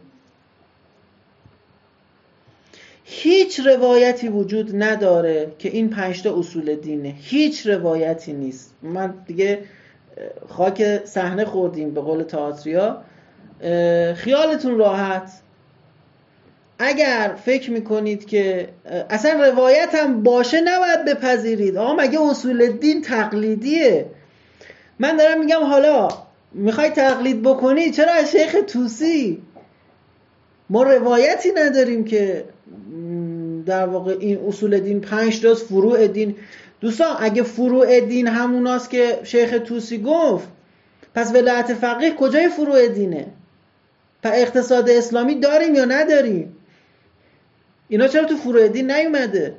هیچ روایتی وجود نداره که این پنج تا اصول دینه. هیچ روایتی نیست. من دیگه خاک صحنه خوردیم به قول تئاتریا. خیالتون راحت. اگر فکر میکنید که اصلا روایت هم باشه نباید بپذیرید. آقا مگه اصول دین تقلیدیه؟ من دارم میگم حالا میخوای تقلید بکنی چرا از شیخ طوسی؟ ما روایتی نداریم که در واقع این اصول دین پنج تاست، فروع دین. دوستان اگه فروع دین هموناست که شیخ طوسی گفت، پس ولایت فقیه کجای فروع دینه؟ پس اقتصاد اسلامی داریم یا نداریم؟ اینا چرا تو فروع دین نیومده؟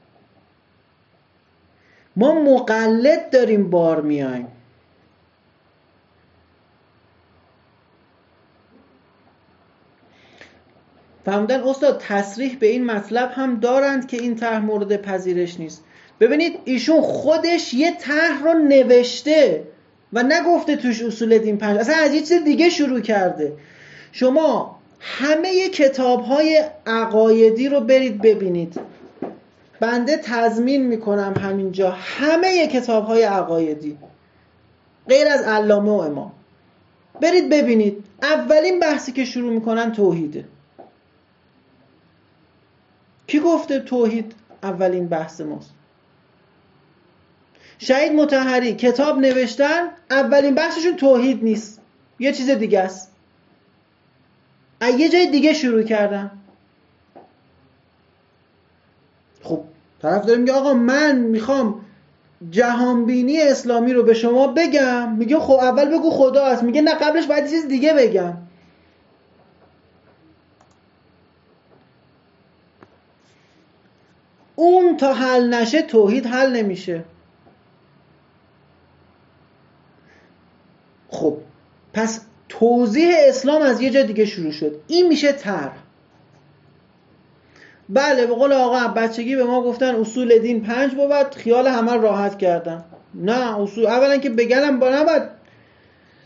ما مقلد داریم بار میایم. فهمدن استاد تصریح به این مطلب هم دارند که این طرح مورد پذیرش نیست. ببینید ایشون خودش یه طرح رو نوشته و نگفته توش اصول دین پنج، اصلا از یه چیز دیگه شروع کرده. شما همه کتاب‌های عقایدی رو برید ببینید. بنده تضمین میکنم همینجا همه کتاب‌های عقایدی غیر از علامه و امام برید ببینید. اولین بحثی که شروع میکنن توحیده. کی گفته توحید اولین بحث ماست؟ شهید مطهری کتاب نوشتن، اولین بحثشون توحید نیست، یه چیز دیگه است. از یه جای دیگه شروع کردن. خب طرف داره میگه آقا من میخوام جهانبینی اسلامی رو به شما بگم، میگه خب اول بگو خدا است. میگه نه قبلش باید چیز دیگه بگم. اون تا حل نشه توحید حل نمیشه. خب پس توضیح اسلام از یه جا دیگه شروع شد. این میشه طرح. بله به قول آقا بچگی به ما گفتن اصول دین پنج بود، خیال همه راحت کردن. نه اصول اولا که بگنم با نباید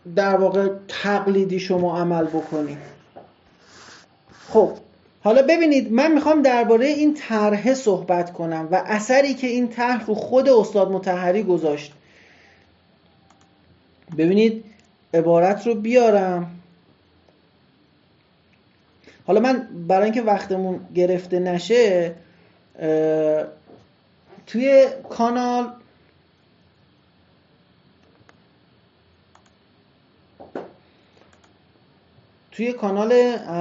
در واقع تقلیدی شما عمل بکنید. خب حالا ببینید من میخوام درباره این طرح صحبت کنم و اثری که این طرح رو خود استاد مطهری گذاشت. ببینید عبارت رو بیارم. حالا من برای اینکه وقتمون گرفته نشه توی کانال توی کانال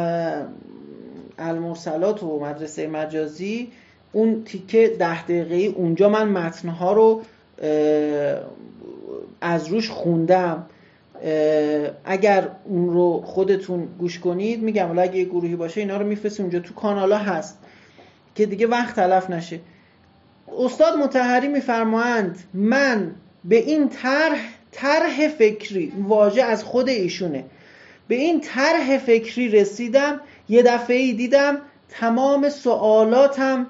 المرسلات و مدرسه مجازی اون تیکه ده دقیقه‌ای اونجا من متنها رو از روش خوندم. اگر اون رو خودتون گوش کنید میگم، ولی اگه یه گروهی باشه اینا رو میفرستیم اونجا تو کانالا هست که دیگه وقت تلف نشه. استاد مطهری میفرمایند من به این طرح طرح فکری، واژه از خود ایشونه، به این طرح فکری رسیدم یه دفعه‌ای دیدم تمام سوالاتم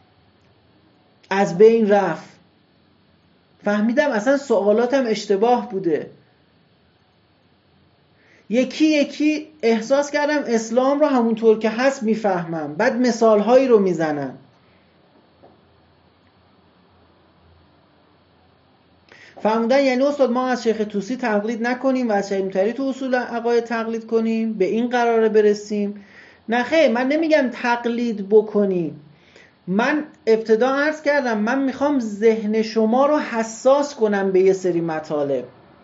از بین رفت، فهمیدم اصلا سوالاتم اشتباه بوده، یکی یکی احساس کردم اسلام رو همونطور که هست میفهمم. بعد مثالهایی رو میزنم. فهمیدن یعنی استاد ما از شیخ طوسی تقلید نکنیم و از شیخ مطهری تو اصول عقاید تقلید کنیم، به این قراره برسیم؟ نه خیر، من نمیگم تقلید بکنیم. من ابتدا عرض کردم من میخوام ذهن شما رو حساس کنم به یه سری مطالب.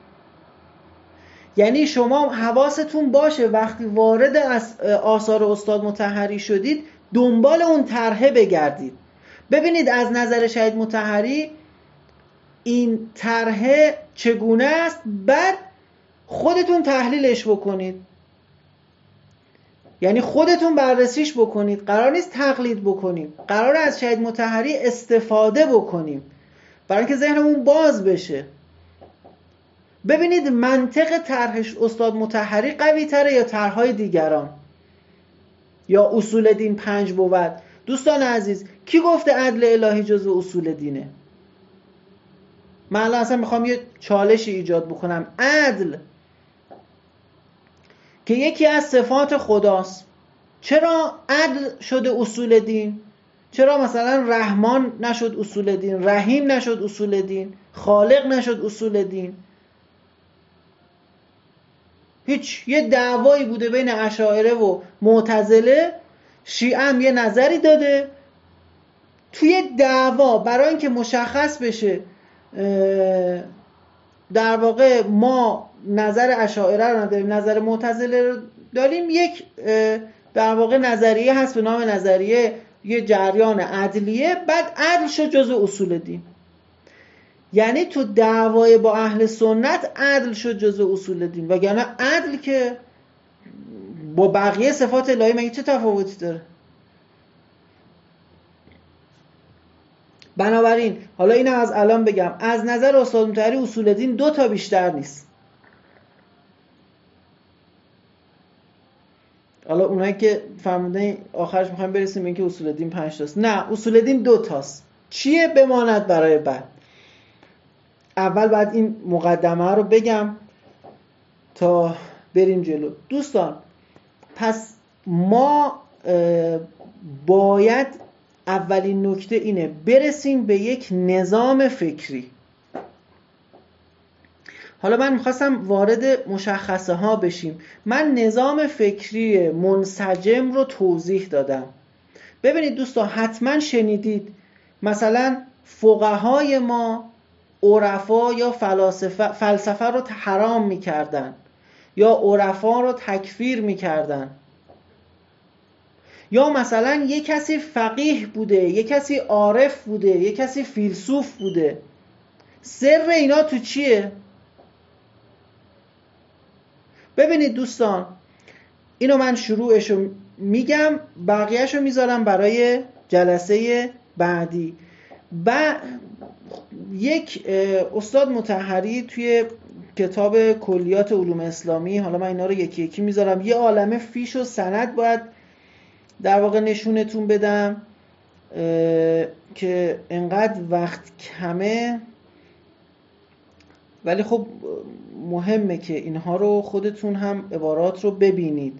یعنی شما حواستون باشه وقتی وارد آثار استاد مطهری شدید دنبال اون طرحه بگردید. ببینید از نظر شهید مطهری این طرحه چگونه است، بعد خودتون تحلیلش بکنید، یعنی خودتون بررسیش بکنید. قرار نیست تقلید بکنیم، قرار از شهید مطهری استفاده بکنیم برای اینکه ذهنمون باز بشه. ببینید منطق طرحش استاد مطهری قوی تره یا طرحهای دیگران یا اصول دین پنج بود؟ دوستان عزیز کی گفته عدل الهی جزو اصول دینه؟ من الان اصلا میخوام یه چالشی ایجاد بکنم. عدل که یکی از صفات خداست، چرا عدل شده اصول دین؟ چرا مثلا رحمان نشد اصول دین، رحیم نشد اصول دین، خالق نشد اصول دین؟ هیچ، یه دعوایی بوده بین اشاعره و معتزله، شیعه هم یه نظری داده. توی دعوا برای اینکه مشخص بشه در واقع ما نظر اشاعره رو نداریم نظر معتزله رو داریم، یک در واقع نظریه هست به نام نظریه یه جریان عدلیه، بعد عدل شد جزء اصول دین. یعنی تو دعوای با اهل سنت عدل شد جزء اصول دین، وگرنه عدل که با بقیه صفات الهی مگه چه تفاوتی داره؟ بنابراین حالا اینم از الان بگم، از نظر استاد مطهری اصول دین دو تا بیشتر نیست. حالا اونایی که فرمودن آخرش میخوایم برسیم اینکه اصول دین پنج تاست، نه، اصول دین دو تاست. چیه؟ بماند برای بعد. اول بعد این مقدمه رو بگم تا بریم جلو. دوستان پس ما باید اولین نکته اینه برسیم به یک نظام فکری. حالا من میخواستم وارد مشخصه ها بشیم. من نظام فکری منسجم رو توضیح دادم. ببینید دوستان حتما شنیدید مثلا فقهای ما عرفا یا فلاسفه فلسفه رو حرام میکردن یا عرفا رو تکفیر میکردن، یا مثلا یک کسی فقیه بوده، یک کسی عارف بوده، یک کسی فیلسوف بوده. سر اینا تو چیه؟ ببینید دوستان اینو من شروعشو میگم، بقیهشو میذارم برای جلسه بعدی. و یک استاد مطهری توی کتاب کلیات علوم اسلامی، حالا من اینا رو یکی یکی میذارم، یه عالمه فیش و سند باید در واقع نشونتون بدم که انقدر وقت کمه ولی خب مهمه که اینها رو خودتون هم عبارات رو ببینید.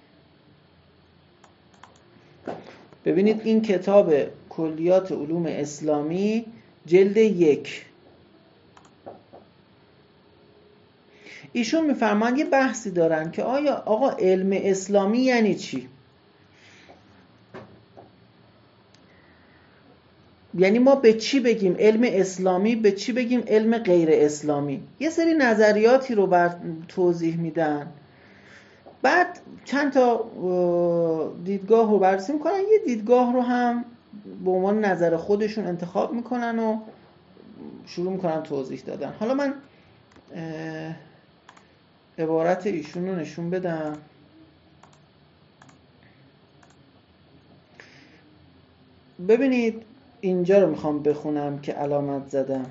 ببینید این کتاب کلیات علوم اسلامی جلد یک، ایشون میفرمایند یه بحثی دارن که آیا آقا علم اسلامی یعنی چی؟ یعنی ما به چی بگیم علم اسلامی، به چی بگیم علم غیر اسلامی؟ یه سری نظریاتی رو بر توضیح میدن، بعد چند تا دیدگاه رو بررسی میکنن، یه دیدگاه رو هم به عنوان نظر خودشون انتخاب میکنن و شروع میکنن توضیح دادن. حالا من عبارت ایشون رو نشون بدم. ببینید اینجا رو میخوام بخونم که علامت زدم،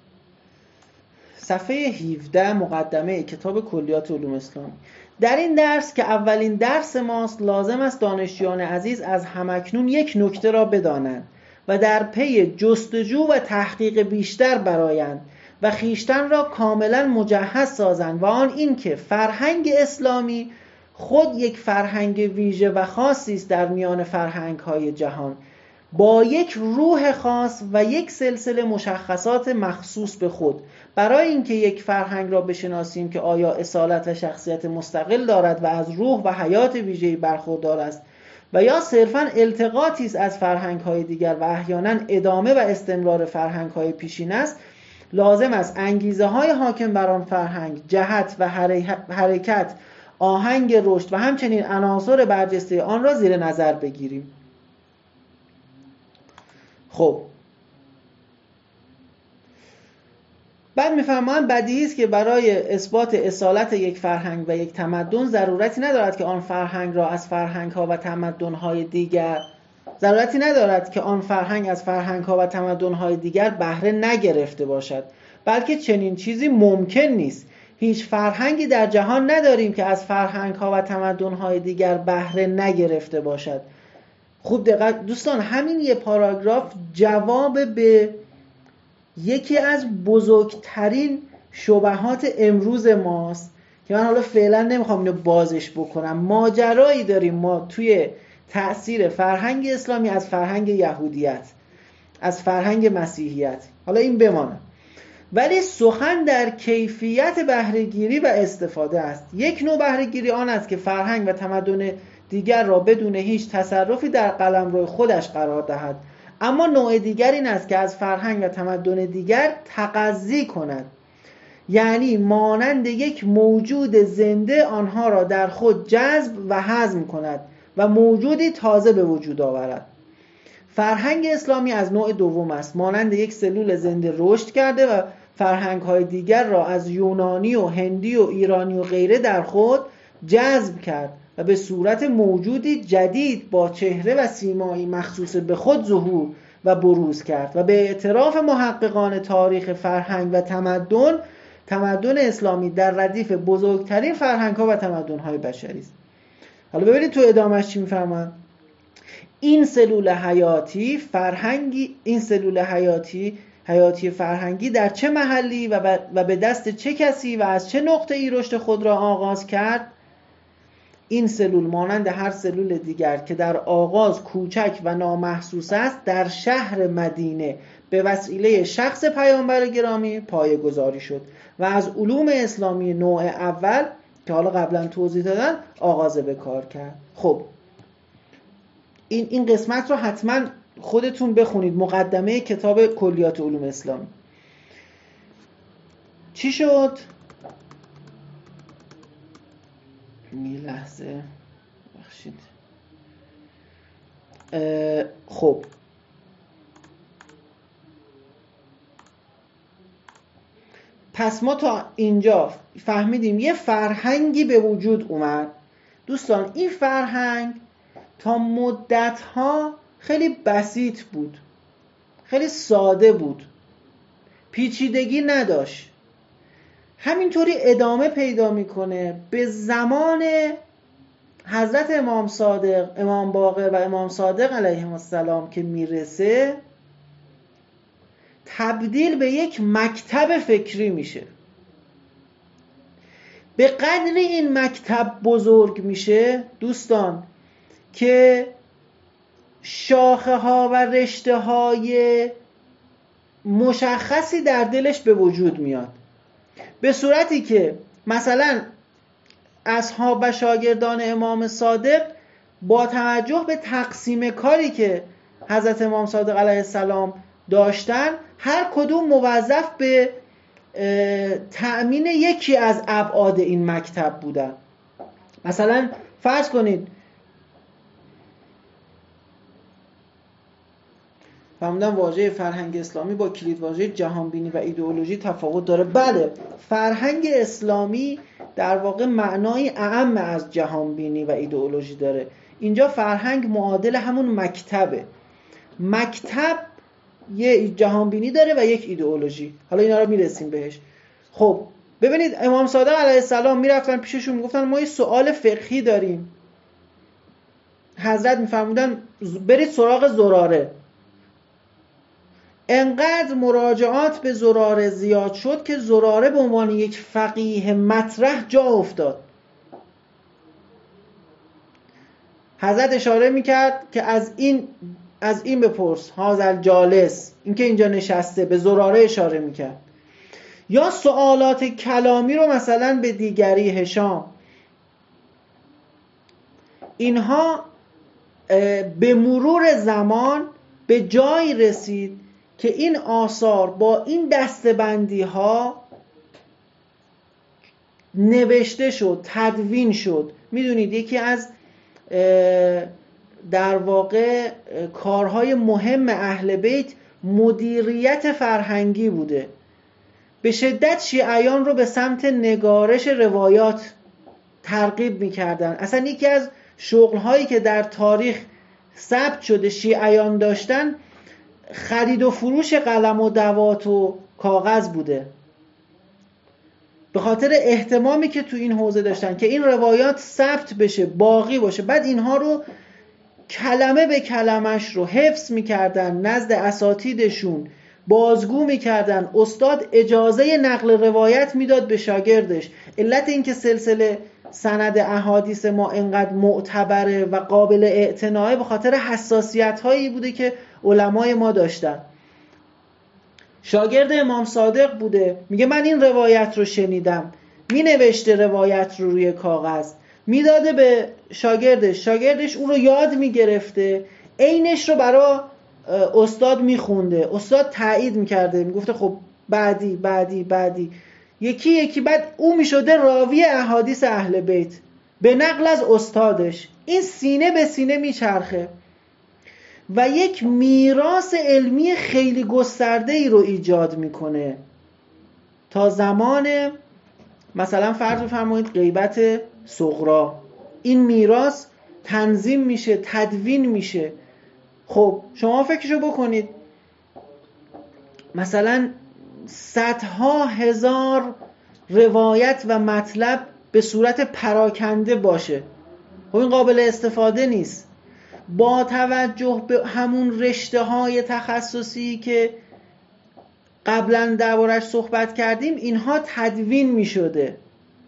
صفحه هفده، مقدمه کتاب کلیات علوم اسلامی. در این درس که اولین درس ماست، لازم است دانشجویان عزیز از همکنون یک نکته را بدانند و در پی جستجو و تحقیق بیشتر برآیند و خویشتن را کاملا مجهز سازند، و آن این که فرهنگ اسلامی خود یک فرهنگ ویژه و خاصی است در میان فرهنگ‌های جهان، با یک روح خاص و یک سلسله مشخصات مخصوص به خود. برای اینکه یک فرهنگ را بشناسیم که آیا اصالت و شخصیت مستقل دارد و از روح و حیات ویژه‌ای برخوردار است و یا صرفاً التقاطی است از فرهنگ‌های دیگر و احیانا ادامه و استمرار فرهنگ‌های پیشین است، لازم است انگیزه‌های حاکم بر آن فرهنگ، جهت و حرکت، آهنگ رشد و همچنین عناصر برجسته آن را زیر نظر بگیریم. خب بعد میفرمایند بدیهی است که برای اثبات اصالت یک فرهنگ و یک تمدن ضرورتی ندارد که آن فرهنگ را از فرهنگ‌ها و تمدن‌های دیگر ضرورتی ندارد که آن فرهنگ از فرهنگ‌ها و تمدن‌های دیگر بهره نگرفته باشد، بلکه چنین چیزی ممکن نیست. هیچ فرهنگی در جهان نداریم که از فرهنگ‌ها و تمدن‌های دیگر بهره نگرفته باشد. خوب دقت دوستان، همین یه پاراگراف جواب به یکی از بزرگترین شبهات امروز ماست که من حالا فعلا نمیخوام اینو بازش بکنم. ماجرایی داریم ما توی تأثیر فرهنگ اسلامی از فرهنگ یهودیت، از فرهنگ مسیحیت، حالا این بمانه، ولی سخن در کیفیت بهره‌گیری و استفاده است. یک نوع بهره‌گیری آن است که فرهنگ و تمدن دیگر را بدون هیچ تصرفی در قلمرو خودش قرار دهد، اما نوع دیگر این است که از فرهنگ و تمدن دیگر تغذی کند، یعنی مانند یک موجود زنده آنها را در خود جذب و هضم کند و موجودی تازه به وجود آورد. فرهنگ اسلامی از نوع دوم است، مانند یک سلول زنده رشد کرده و فرهنگ‌های دیگر را از یونانی و هندی و ایرانی و غیره در خود جذب کرد و به صورت موجودی جدید با چهره و سیمایی مخصوص به خود ظهور و بروز کرد و به اعتراف محققان تاریخ فرهنگ و تمدن، تمدن اسلامی در ردیف بزرگترین فرهنگ‌ها و تمدن‌های بشری است. حالا ببینید تو ادامهش چی می‌فرماند. این سلول حیاتی فرهنگی این سلول حیاتی حیاتی فرهنگی در چه محلی و, و به دست چه کسی و از چه نقطه‌ای رشد خود را آغاز کرد؟ این سلول مانند هر سلول دیگر که در آغاز کوچک و نامحسوس است، در شهر مدینه به وسیله شخص پیامبر گرامی پایه‌گذاری شد و از علوم اسلامی نوع اول که حالا قبلا توضیح دادن آغاز به کار کرد. خب این این قسمت رو حتما خودتون بخونید، مقدمه کتاب کلیات علوم اسلامی. چی شد؟ یه لحظه بخشید. خب پس ما تا اینجا فهمیدیم یه فرهنگی به وجود اومد. دوستان این فرهنگ تا مدت‌ها خیلی بسیط بود، خیلی ساده بود، پیچیدگی نداشت، همینطوری ادامه پیدا میکنه. به زمان حضرت امام صادق، امام باقر و امام صادق علیهم السلام که میرسه، تبدیل به یک مکتب فکری میشه. به قدری این مکتب بزرگ میشه دوستان که شاخه ها و رشته های مشخصی در دلش به وجود میاد، به صورتی که مثلا اصحاب و شاگردان امام صادق با توجه به تقسیم کاری که حضرت امام صادق علیه السلام داشتن هر کدوم موظف به تأمین یکی از ابعاد این مکتب بودن. مثلا فرض کنید فهمیدم واژه فرهنگ اسلامی با کلید واژه جهانبینی و ایدئولوژی تفاوت داره. بله، فرهنگ اسلامی در واقع معنای اعم از جهانبینی و ایدئولوژی داره. اینجا فرهنگ معادل همون مکتبه. مکتب یه جهانبینی داره و یک ایدئولوژی. حالا اینا رو میرسیم بهش. خب ببینید امام صادق علیه السلام میرفتن پیششون میگفتن ما یه سوال فقهی داریم. حضرت میفرمودن برید سراغ زراره. انقدر مراجعات به زراره زیاد شد که زراره به عنوان یک فقیه مطرح جا افتاد. حضرت اشاره میکرد که از این از این بپرس، هذا الجالس، این که اینجا نشسته، به زراره اشاره میکرد. یا سوالات کلامی رو مثلا به دیگری، هشام. اینها به مرور زمان به جایی رسید که این آثار با این دسته‌بندی ها نوشته شد، تدوین شد. میدونید یکی از در واقع کارهای مهم اهل بیت مدیریت فرهنگی بوده. به شدت شیعیان رو به سمت نگارش روایات ترغیب میکردن. اصلا یکی از شغلهایی که در تاریخ ثبت شده شیعیان داشتن خرید و فروش قلم و دوات و کاغذ بوده، به خاطر اهتمامی که تو این حوزه داشتن که این روایات ثبت بشه، باقی باشه. بعد اینها رو کلمه به کلمش رو حفظ میکردن، نزد اساتیدشون بازگو میکردن. استاد اجازه نقل روایت میداد به شاگردش. علت این که سلسله سند احادیث ما اینقدر معتبره و قابل اعتناعه به خاطر حساسیت هایی بوده که علمای ما داشتن. شاگرد امام صادق بوده، میگه من این روایت رو شنیدم، مینوشته روایت رو روی کاغذ، میداده به شاگردش، شاگردش اون رو یاد میگرفته، عینش رو برای استاد میخونده، استاد تایید میکرده، میگفته خب بعدی بعدی بعدی یکی یکی، بعد او میشده راوی احادیث اهل بیت به نقل از استادش. این سینه به سینه میچرخه و یک میراث علمی خیلی گسترده ای رو ایجاد میکنه تا زمان مثلا فرض بفرمایید غیبت صغرا. این میراث تنظیم میشه، تدوین میشه. خب شما فکرشو بکنید، مثلا صدها هزار روایت و مطلب به صورت پراکنده باشه، خب این قابل استفاده نیست. با توجه به همون رشته های تخصصی که قبلا دربارش صحبت کردیم، اینها تدوین می شده.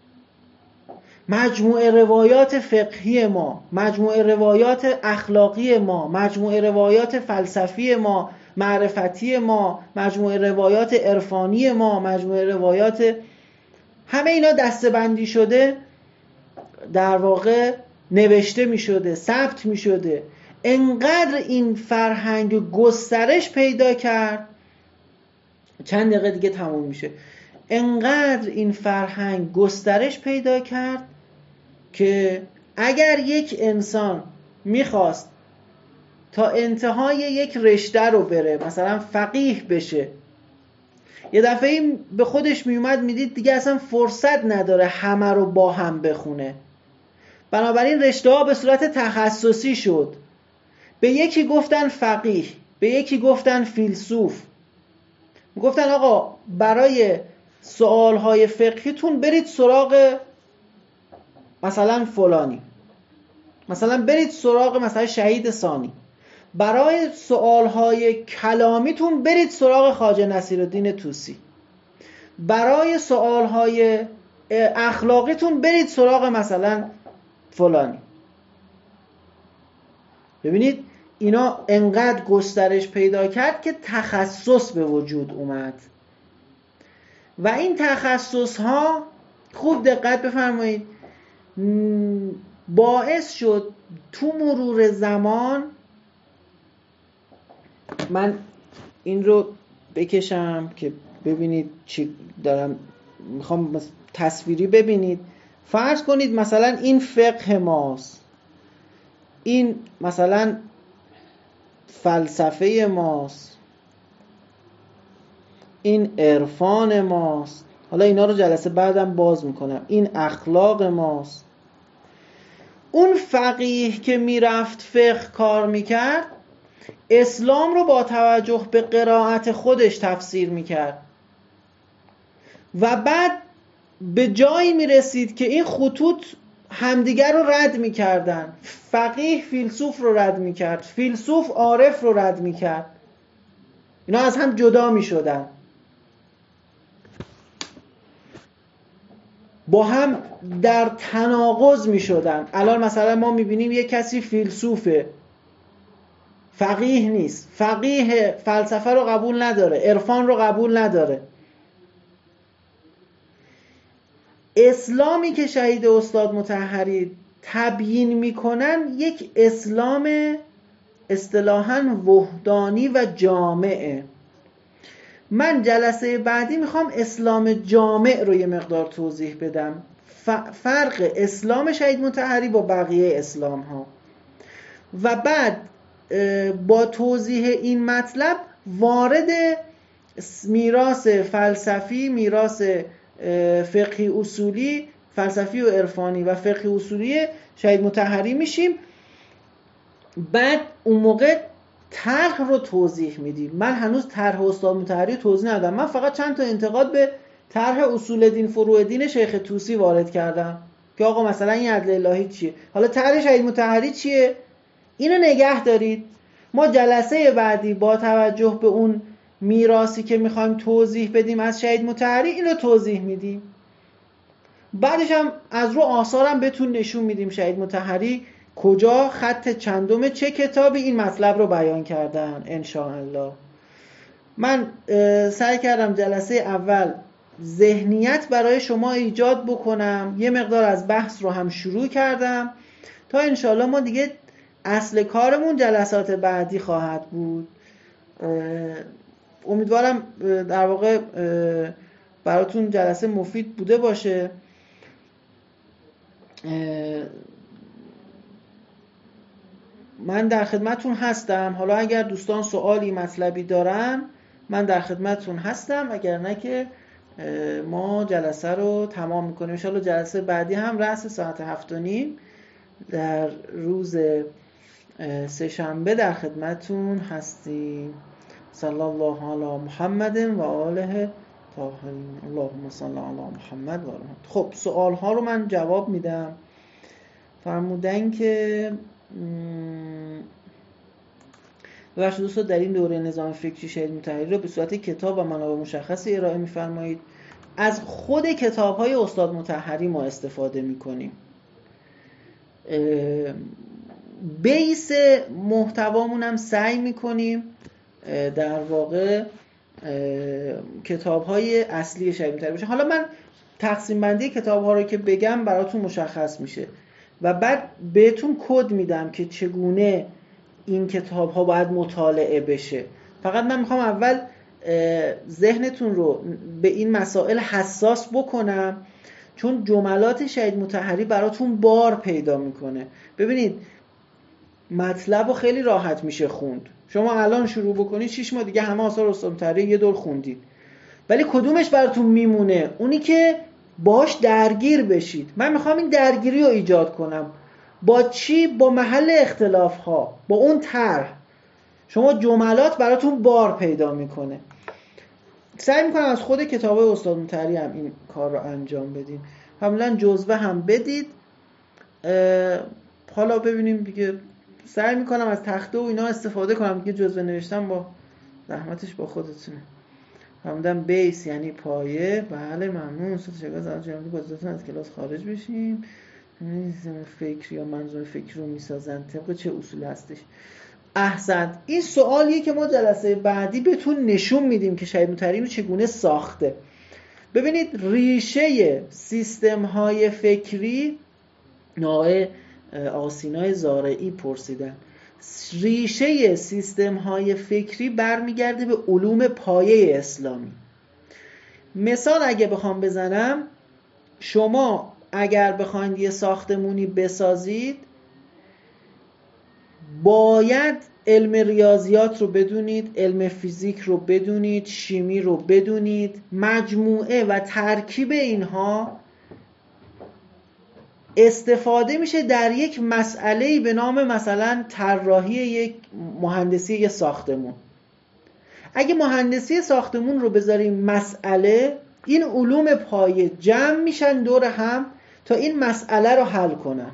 مجموعه روایات فقهی ما، مجموعه روایات اخلاقی ما، مجموعه روایات فلسفی ما، معرفتی ما، مجموعه روایات عرفانی ما، مجموعه روایات، همه اینا دسته‌بندی شده، در واقع نوشته می شده، ثبت می شده. انقدر این فرهنگ گسترش پیدا کرد، چند دقیقه دیگه تموم میشه، انقدر این فرهنگ گسترش پیدا کرد که اگر یک انسان میخواست تا انتهای یک رشته رو بره، مثلا فقیه بشه، یه دفعه این به خودش میومد میدید دیگه اصلا فرصت نداره همه رو با هم بخونه. بنابراین رشته ها به صورت تخصصی شد. به یکی گفتن فقیه، به یکی گفتن فیلسوف. گفتن آقا برای سوالهای فقهیتون برید سراغ مثلا فلانی، مثلا برید سراغ مثلا شهید ثانی. برای سوالهای کلامیتون برید سراغ خواجه نصیرالدین طوسی. برای سوالهای اخلاقیتون برید سراغ مثلا فلانی. ببینید اینا انقدر گسترش پیدا کرد که تخصص به وجود اومد و این تخصص ها خوب دقت بفرمایید باعث شد تو مرور زمان، من این رو بکشم که ببینید چی دارم میخوام تصویری ببینید. فرض کنید مثلا این فقه ماست، این مثلا فلسفه ماست، این عرفان ماست، حالا اینا رو جلسه بعدم باز میکنم، این اخلاق ماست. اون فقیه که میرفت فقه کار میکرد اسلام رو با توجه به قرائت خودش تفسیر میکرد و بعد به جایی میرسید که این خطوط همدیگر رو رد میکردن. فقیه فیلسوف رو رد میکرد، فیلسوف عارف رو رد میکرد، اینا از هم جدا میشدن، با هم در تناقض میشدن. الان مثلا ما میبینیم یک کسی فیلسوفه، فقیه نیست، فقیه فلسفه رو قبول نداره، عرفان رو قبول نداره. اسلامی که شهید استاد مطهری تبیین میکنن یک اسلام اصطلاحاً وحدانی و جامعه. من جلسه بعدی میخوام اسلام جامع رو یه مقدار توضیح بدم، فرق اسلام شهید مطهری با بقیه اسلام ها، و بعد با توضیح این مطلب وارد میراث فلسفی، میراث فقهی اصولی، فلسفی و عرفانی و فقهی اصولی شهید مطهری میشیم. بعد اون موقع طرح رو توضیح میدیم. من هنوز طرح استاد مطهری توضیح ندادم، من فقط چند تا انتقاد به طرح اصول دین فروع دین شیخ طوسی وارد کردم که آقا مثلا این عدل الهی چیه، حالا طرح شهید مطهری چیه، اینو نگه دارید. ما جلسه بعدی با توجه به اون میراثی که میخوایم توضیح بدیم از شهید مطهری اینو توضیح میدیم. بعدش هم از رو آثارم بهتون نشون میدیم شهید مطهری کجا، خط چندم چه کتابی این مطلب رو بیان کردن ان شاء الله. من سعی کردم جلسه اول ذهنیت برای شما ایجاد بکنم، یه مقدار از بحث رو هم شروع کردم تا ان شاء الله ما دیگه اصل کارمون جلسات بعدی خواهد بود. امیدوارم در واقع براتون جلسه مفید بوده باشه. من در خدمتون هستم، حالا اگر دوستان سوالی مطلبی دارن من در خدمتون هستم، اگر نه که ما جلسه رو تمام میکنیم. ان شاء الله جلسه بعدی هم رأس ساعت هفت و نیم در روز سه شنبه در خدمتون هستیم. صلی الله علی محمد و آله طاهرین. اللهم صل علی محمد و آله. خب سوال ها رو من جواب میدم. فرمودن که ببخشید دوستان در این دوره نظام فکری شهید مطهری رو به صورت کتاب و منابع مشخصی ارائه می‌فرمایید. از خود کتاب‌های استاد مطهری ما استفاده می‌کنیم. بیس محتوامون هم سعی می‌کنیم در واقع کتاب‌های اصلی شهید مطهری باشه. حالا من تقسیم بندی کتاب‌ها رو که بگم براتون مشخص میشه و بعد بهتون کد میدم که چگونه این کتاب ها باید مطالعه بشه. فقط من میخوام اول ذهنتون رو به این مسائل حساس بکنم، چون جملات شهید مطهری براتون بار پیدا میکنه. ببینید مطلب رو خیلی راحت میشه خوند. شما الان شروع بکنید شش ماه دیگه همه آثار استاد مطهری یه دور خوندید، ولی کدومش براتون میمونه؟ اونی که باهاش درگیر بشید. من میخوام این درگیری رو ایجاد کنم. با چی؟ با محل اختلاف ها، با اون طرح شما جملات براتون بار پیدا میکنه. سعی میکنم از خود کتاب استاد مطهری هم این کار رو انجام بدیم. حالا جزوه هم بدید. حالا ببینیم دیگه، سعی میکنم از تخته و اینا استفاده کنم دیگه. جزوه نوشتم با زحمتش با خودتونه. فهمیدم بیس یعنی پایه. بله ممنون استاد شگاه زمان جنابی بازدارتون از کلاس خارج بشیم. فکری یا منظور فکری رو میسازن طبق چه اصول هستش؟ احسنت. این سوالیه که ما جلسه بعدی بهتون نشون میدیم که شهید مطهری رو چگونه ساخته. ببینید ریشه سیستم های فکری، آقای آسینای زارعی پرسیدن، ریشه سیستم های فکری برمیگرده به علوم پایه اسلامی. مثال اگه بخوام بزنم، شما اگر بخواید یه ساختمونی بسازید باید علم ریاضیات رو بدونید، علم فیزیک رو بدونید، شیمی رو بدونید. مجموعه و ترکیب اینها استفاده میشه در یک مسئله‌ای به نام مثلا طراحی یک مهندسی یک ساختمون. اگه مهندسی ساختمون رو بذاریم مسئله، این علوم پایه جمع میشن دور هم تا این مسئله رو حل کنن.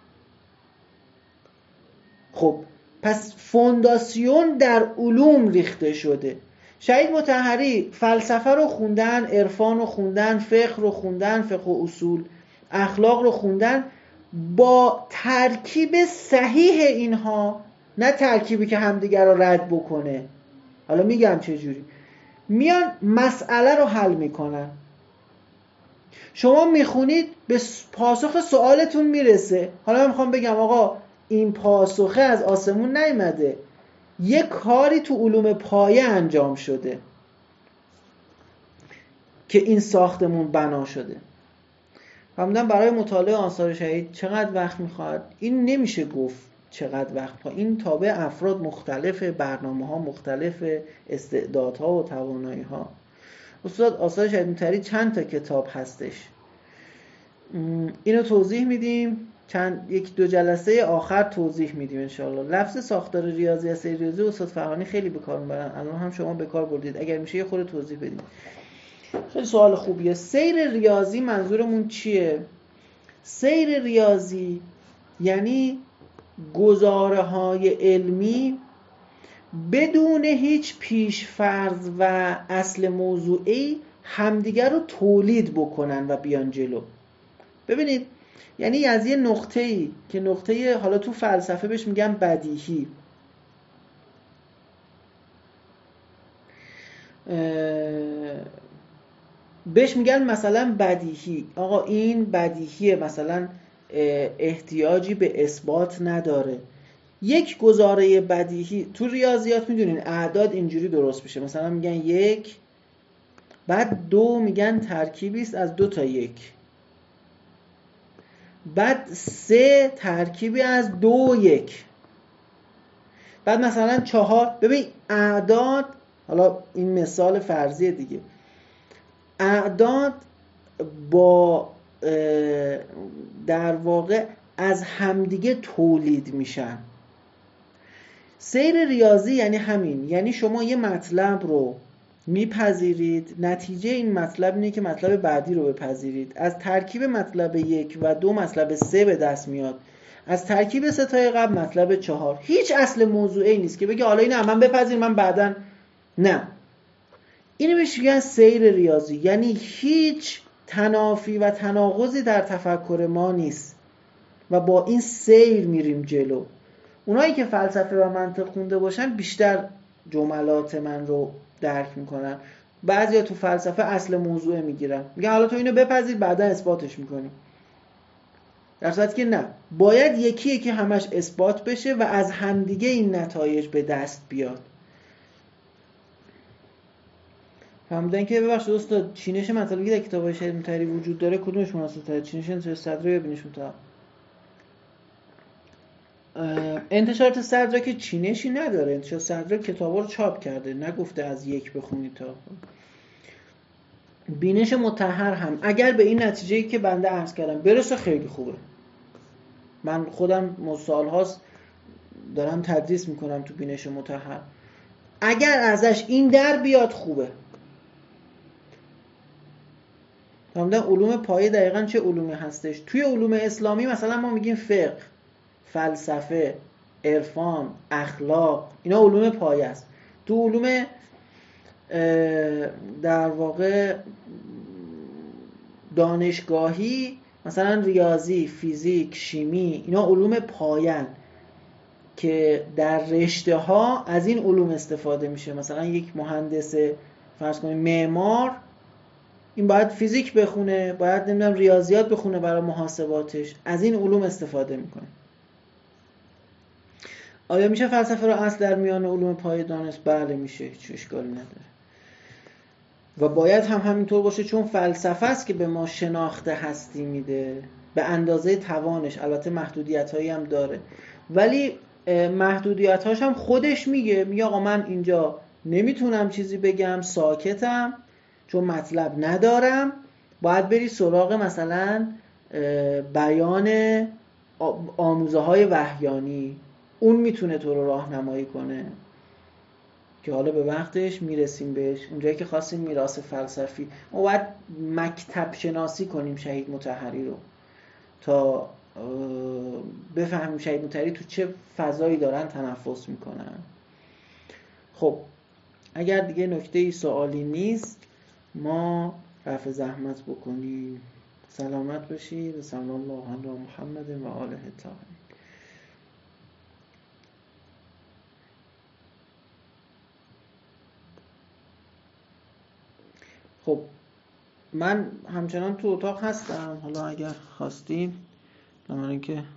خب پس فونداسیون در علوم ریخته شده. شهید مطهری فلسفه رو خوندن، عرفان رو خوندن، فقه رو خوندن، فقه و اصول، اخلاق رو خوندن. با ترکیب صحیح اینها، نه ترکیبی که همدیگر رو رد بکنه، حالا میگم چجوری، میان مسئله رو حل میکنن. شما میخونید به پاسخ سوالتون میرسه. حالا من میخوام بگم آقا این پاسخه از آسمون نیامده، یه کاری تو علوم پایه انجام شده که این ساختمون بنا شده. فهمیدم برای مطالعه آثار شهید چقدر وقت میخواد؟ این نمیشه گفت چقدر وقت میخواد. این تابع افراد مختلفه، برنامه ها مختلفه، استعدادها و توانایی ها. استاد آثار شهید مطهری چند تا کتاب هستش، اینو توضیح میدیم چند یک دو جلسه آخر توضیح میدیم انشاءالله. لفظ ساختار ریاضی از سیر ریاضی استاد فرهانی خیلی به کار میبرن، الان هم شما به کار بردید، اگر میشه یه خورده توضیح بدید. خیلی سوال خوبیه. سیر ریاضی منظورمون چیه؟ سیر ریاضی یعنی گزاره های علمی بدون هیچ پیش فرض و اصل موضوعی همدیگر رو تولید بکنن و بیان جلو. ببینید یعنی از یه نقطه‌ای که نقطه، حالا تو فلسفه بهش میگن بدیهی، بهش میگن مثلا بدیهی، آقا این بدیهیه، مثلا احتیاجی به اثبات نداره. یک گزاره بدیهی تو ریاضیات میدونین اعداد اینجوری درست میشه، مثلا میگن یک، بعد دو میگن ترکیبی است از دو تا یک، بعد سه ترکیبی از دو یک، بعد مثلا چهار. ببین اعداد، حالا این مثال فرضیه دیگه، اعداد با در واقع از همدیگه تولید میشن. سیر ریاضی یعنی همین، یعنی شما یه مطلب رو میپذیرید، نتیجه این مطلب اینه که مطلب بعدی رو بپذیرید. از ترکیب مطلب یک و دو مطلب سه به دست میاد، از ترکیب سه تای قبل مطلب چهار. هیچ اصل موضوعی نیست که بگه حالا اینو من بپذیر من بعدن، نه. اینو بهش میگن سیر ریاضی، یعنی هیچ تنافی و تناقضی در تفکر ما نیست و با این سیر میریم جلو. اونایی که فلسفه و منطق خونده باشن بیشتر جملات من رو درک میکنن. بعضیا تو فلسفه اصل موضوع میگیرن، میگن حالا تو اینو بپذیر بعدا اثباتش میکنی، در صورتی که نه، باید یکی یکی همش اثبات بشه و از همدیگه این نتایج به دست بیاد. فهمیدن که ببخشید استاد چینش مطالبی در کتاب‌های شهید مطهری وجود داره، کدومش مناسب‌تره؟ چینش انتشار صدر یا بینش مطهر؟ انتشارات صدر که چینشی نداره، انتشار صدر کتابا رو چاپ کرده، نگفته از یک بخونید تا. بینش مطهر هم اگر به این نتیجه‌ای که بنده عرض کردم برسه خیلی خوبه. من خودم سال هاست دارم تدریس میکنم تو بینش مطهر، اگر ازش این در بیاد خوبه. فهمیدن علوم پایه دقیقاً چه علومی هستش؟ توی علوم اسلامی مثلا ما میگیم فقه، فلسفه، عرفان، اخلاق، اینا علوم پایه است. تو علوم در واقع دانشگاهی مثلا ریاضی، فیزیک، شیمی، اینا علوم پایه‌ن که در رشته ها از این علوم استفاده میشه. مثلا یک مهندس فرض کنیم معمار، این باید فیزیک بخونه، باید نمیدونم ریاضیات بخونه برای محاسباتش، از این علوم استفاده میکنه. آیا میشه فلسفه رو اصل در میان علوم پایه دانست؟ بله میشه، هیچ اشکالی نداره و باید هم همینطور باشه، چون فلسفه است که به ما شناخت هستی میده به اندازه توانش. البته محدودیت هایی هم داره، ولی محدودیت هاش هم خودش میگه میگه آقا من اینجا نمیتونم چیزی بگم، ساکتم چون مطلب ندارم، باید بری سراغ مثلا بیان آموزه های وحیانی، اون میتونه تو رو راهنمایی کنه که حالا به وقتش میرسیم بهش. اونجایی که خواستیم میراث فلسفی، ما باید مکتب شناسی کنیم شهید مطهری رو تا بفهمیم شهید مطهری تو چه فضایی دارن تنفس میکنن. خب اگر دیگه نکته‌ای سوالی نیست ما رفع زحمت بکنیم. سلامت باشید. صلی الله علی محمد و آله الطاهرین. خب من همچنان تو اتاق هستم، حالا اگر خواستین من اینکه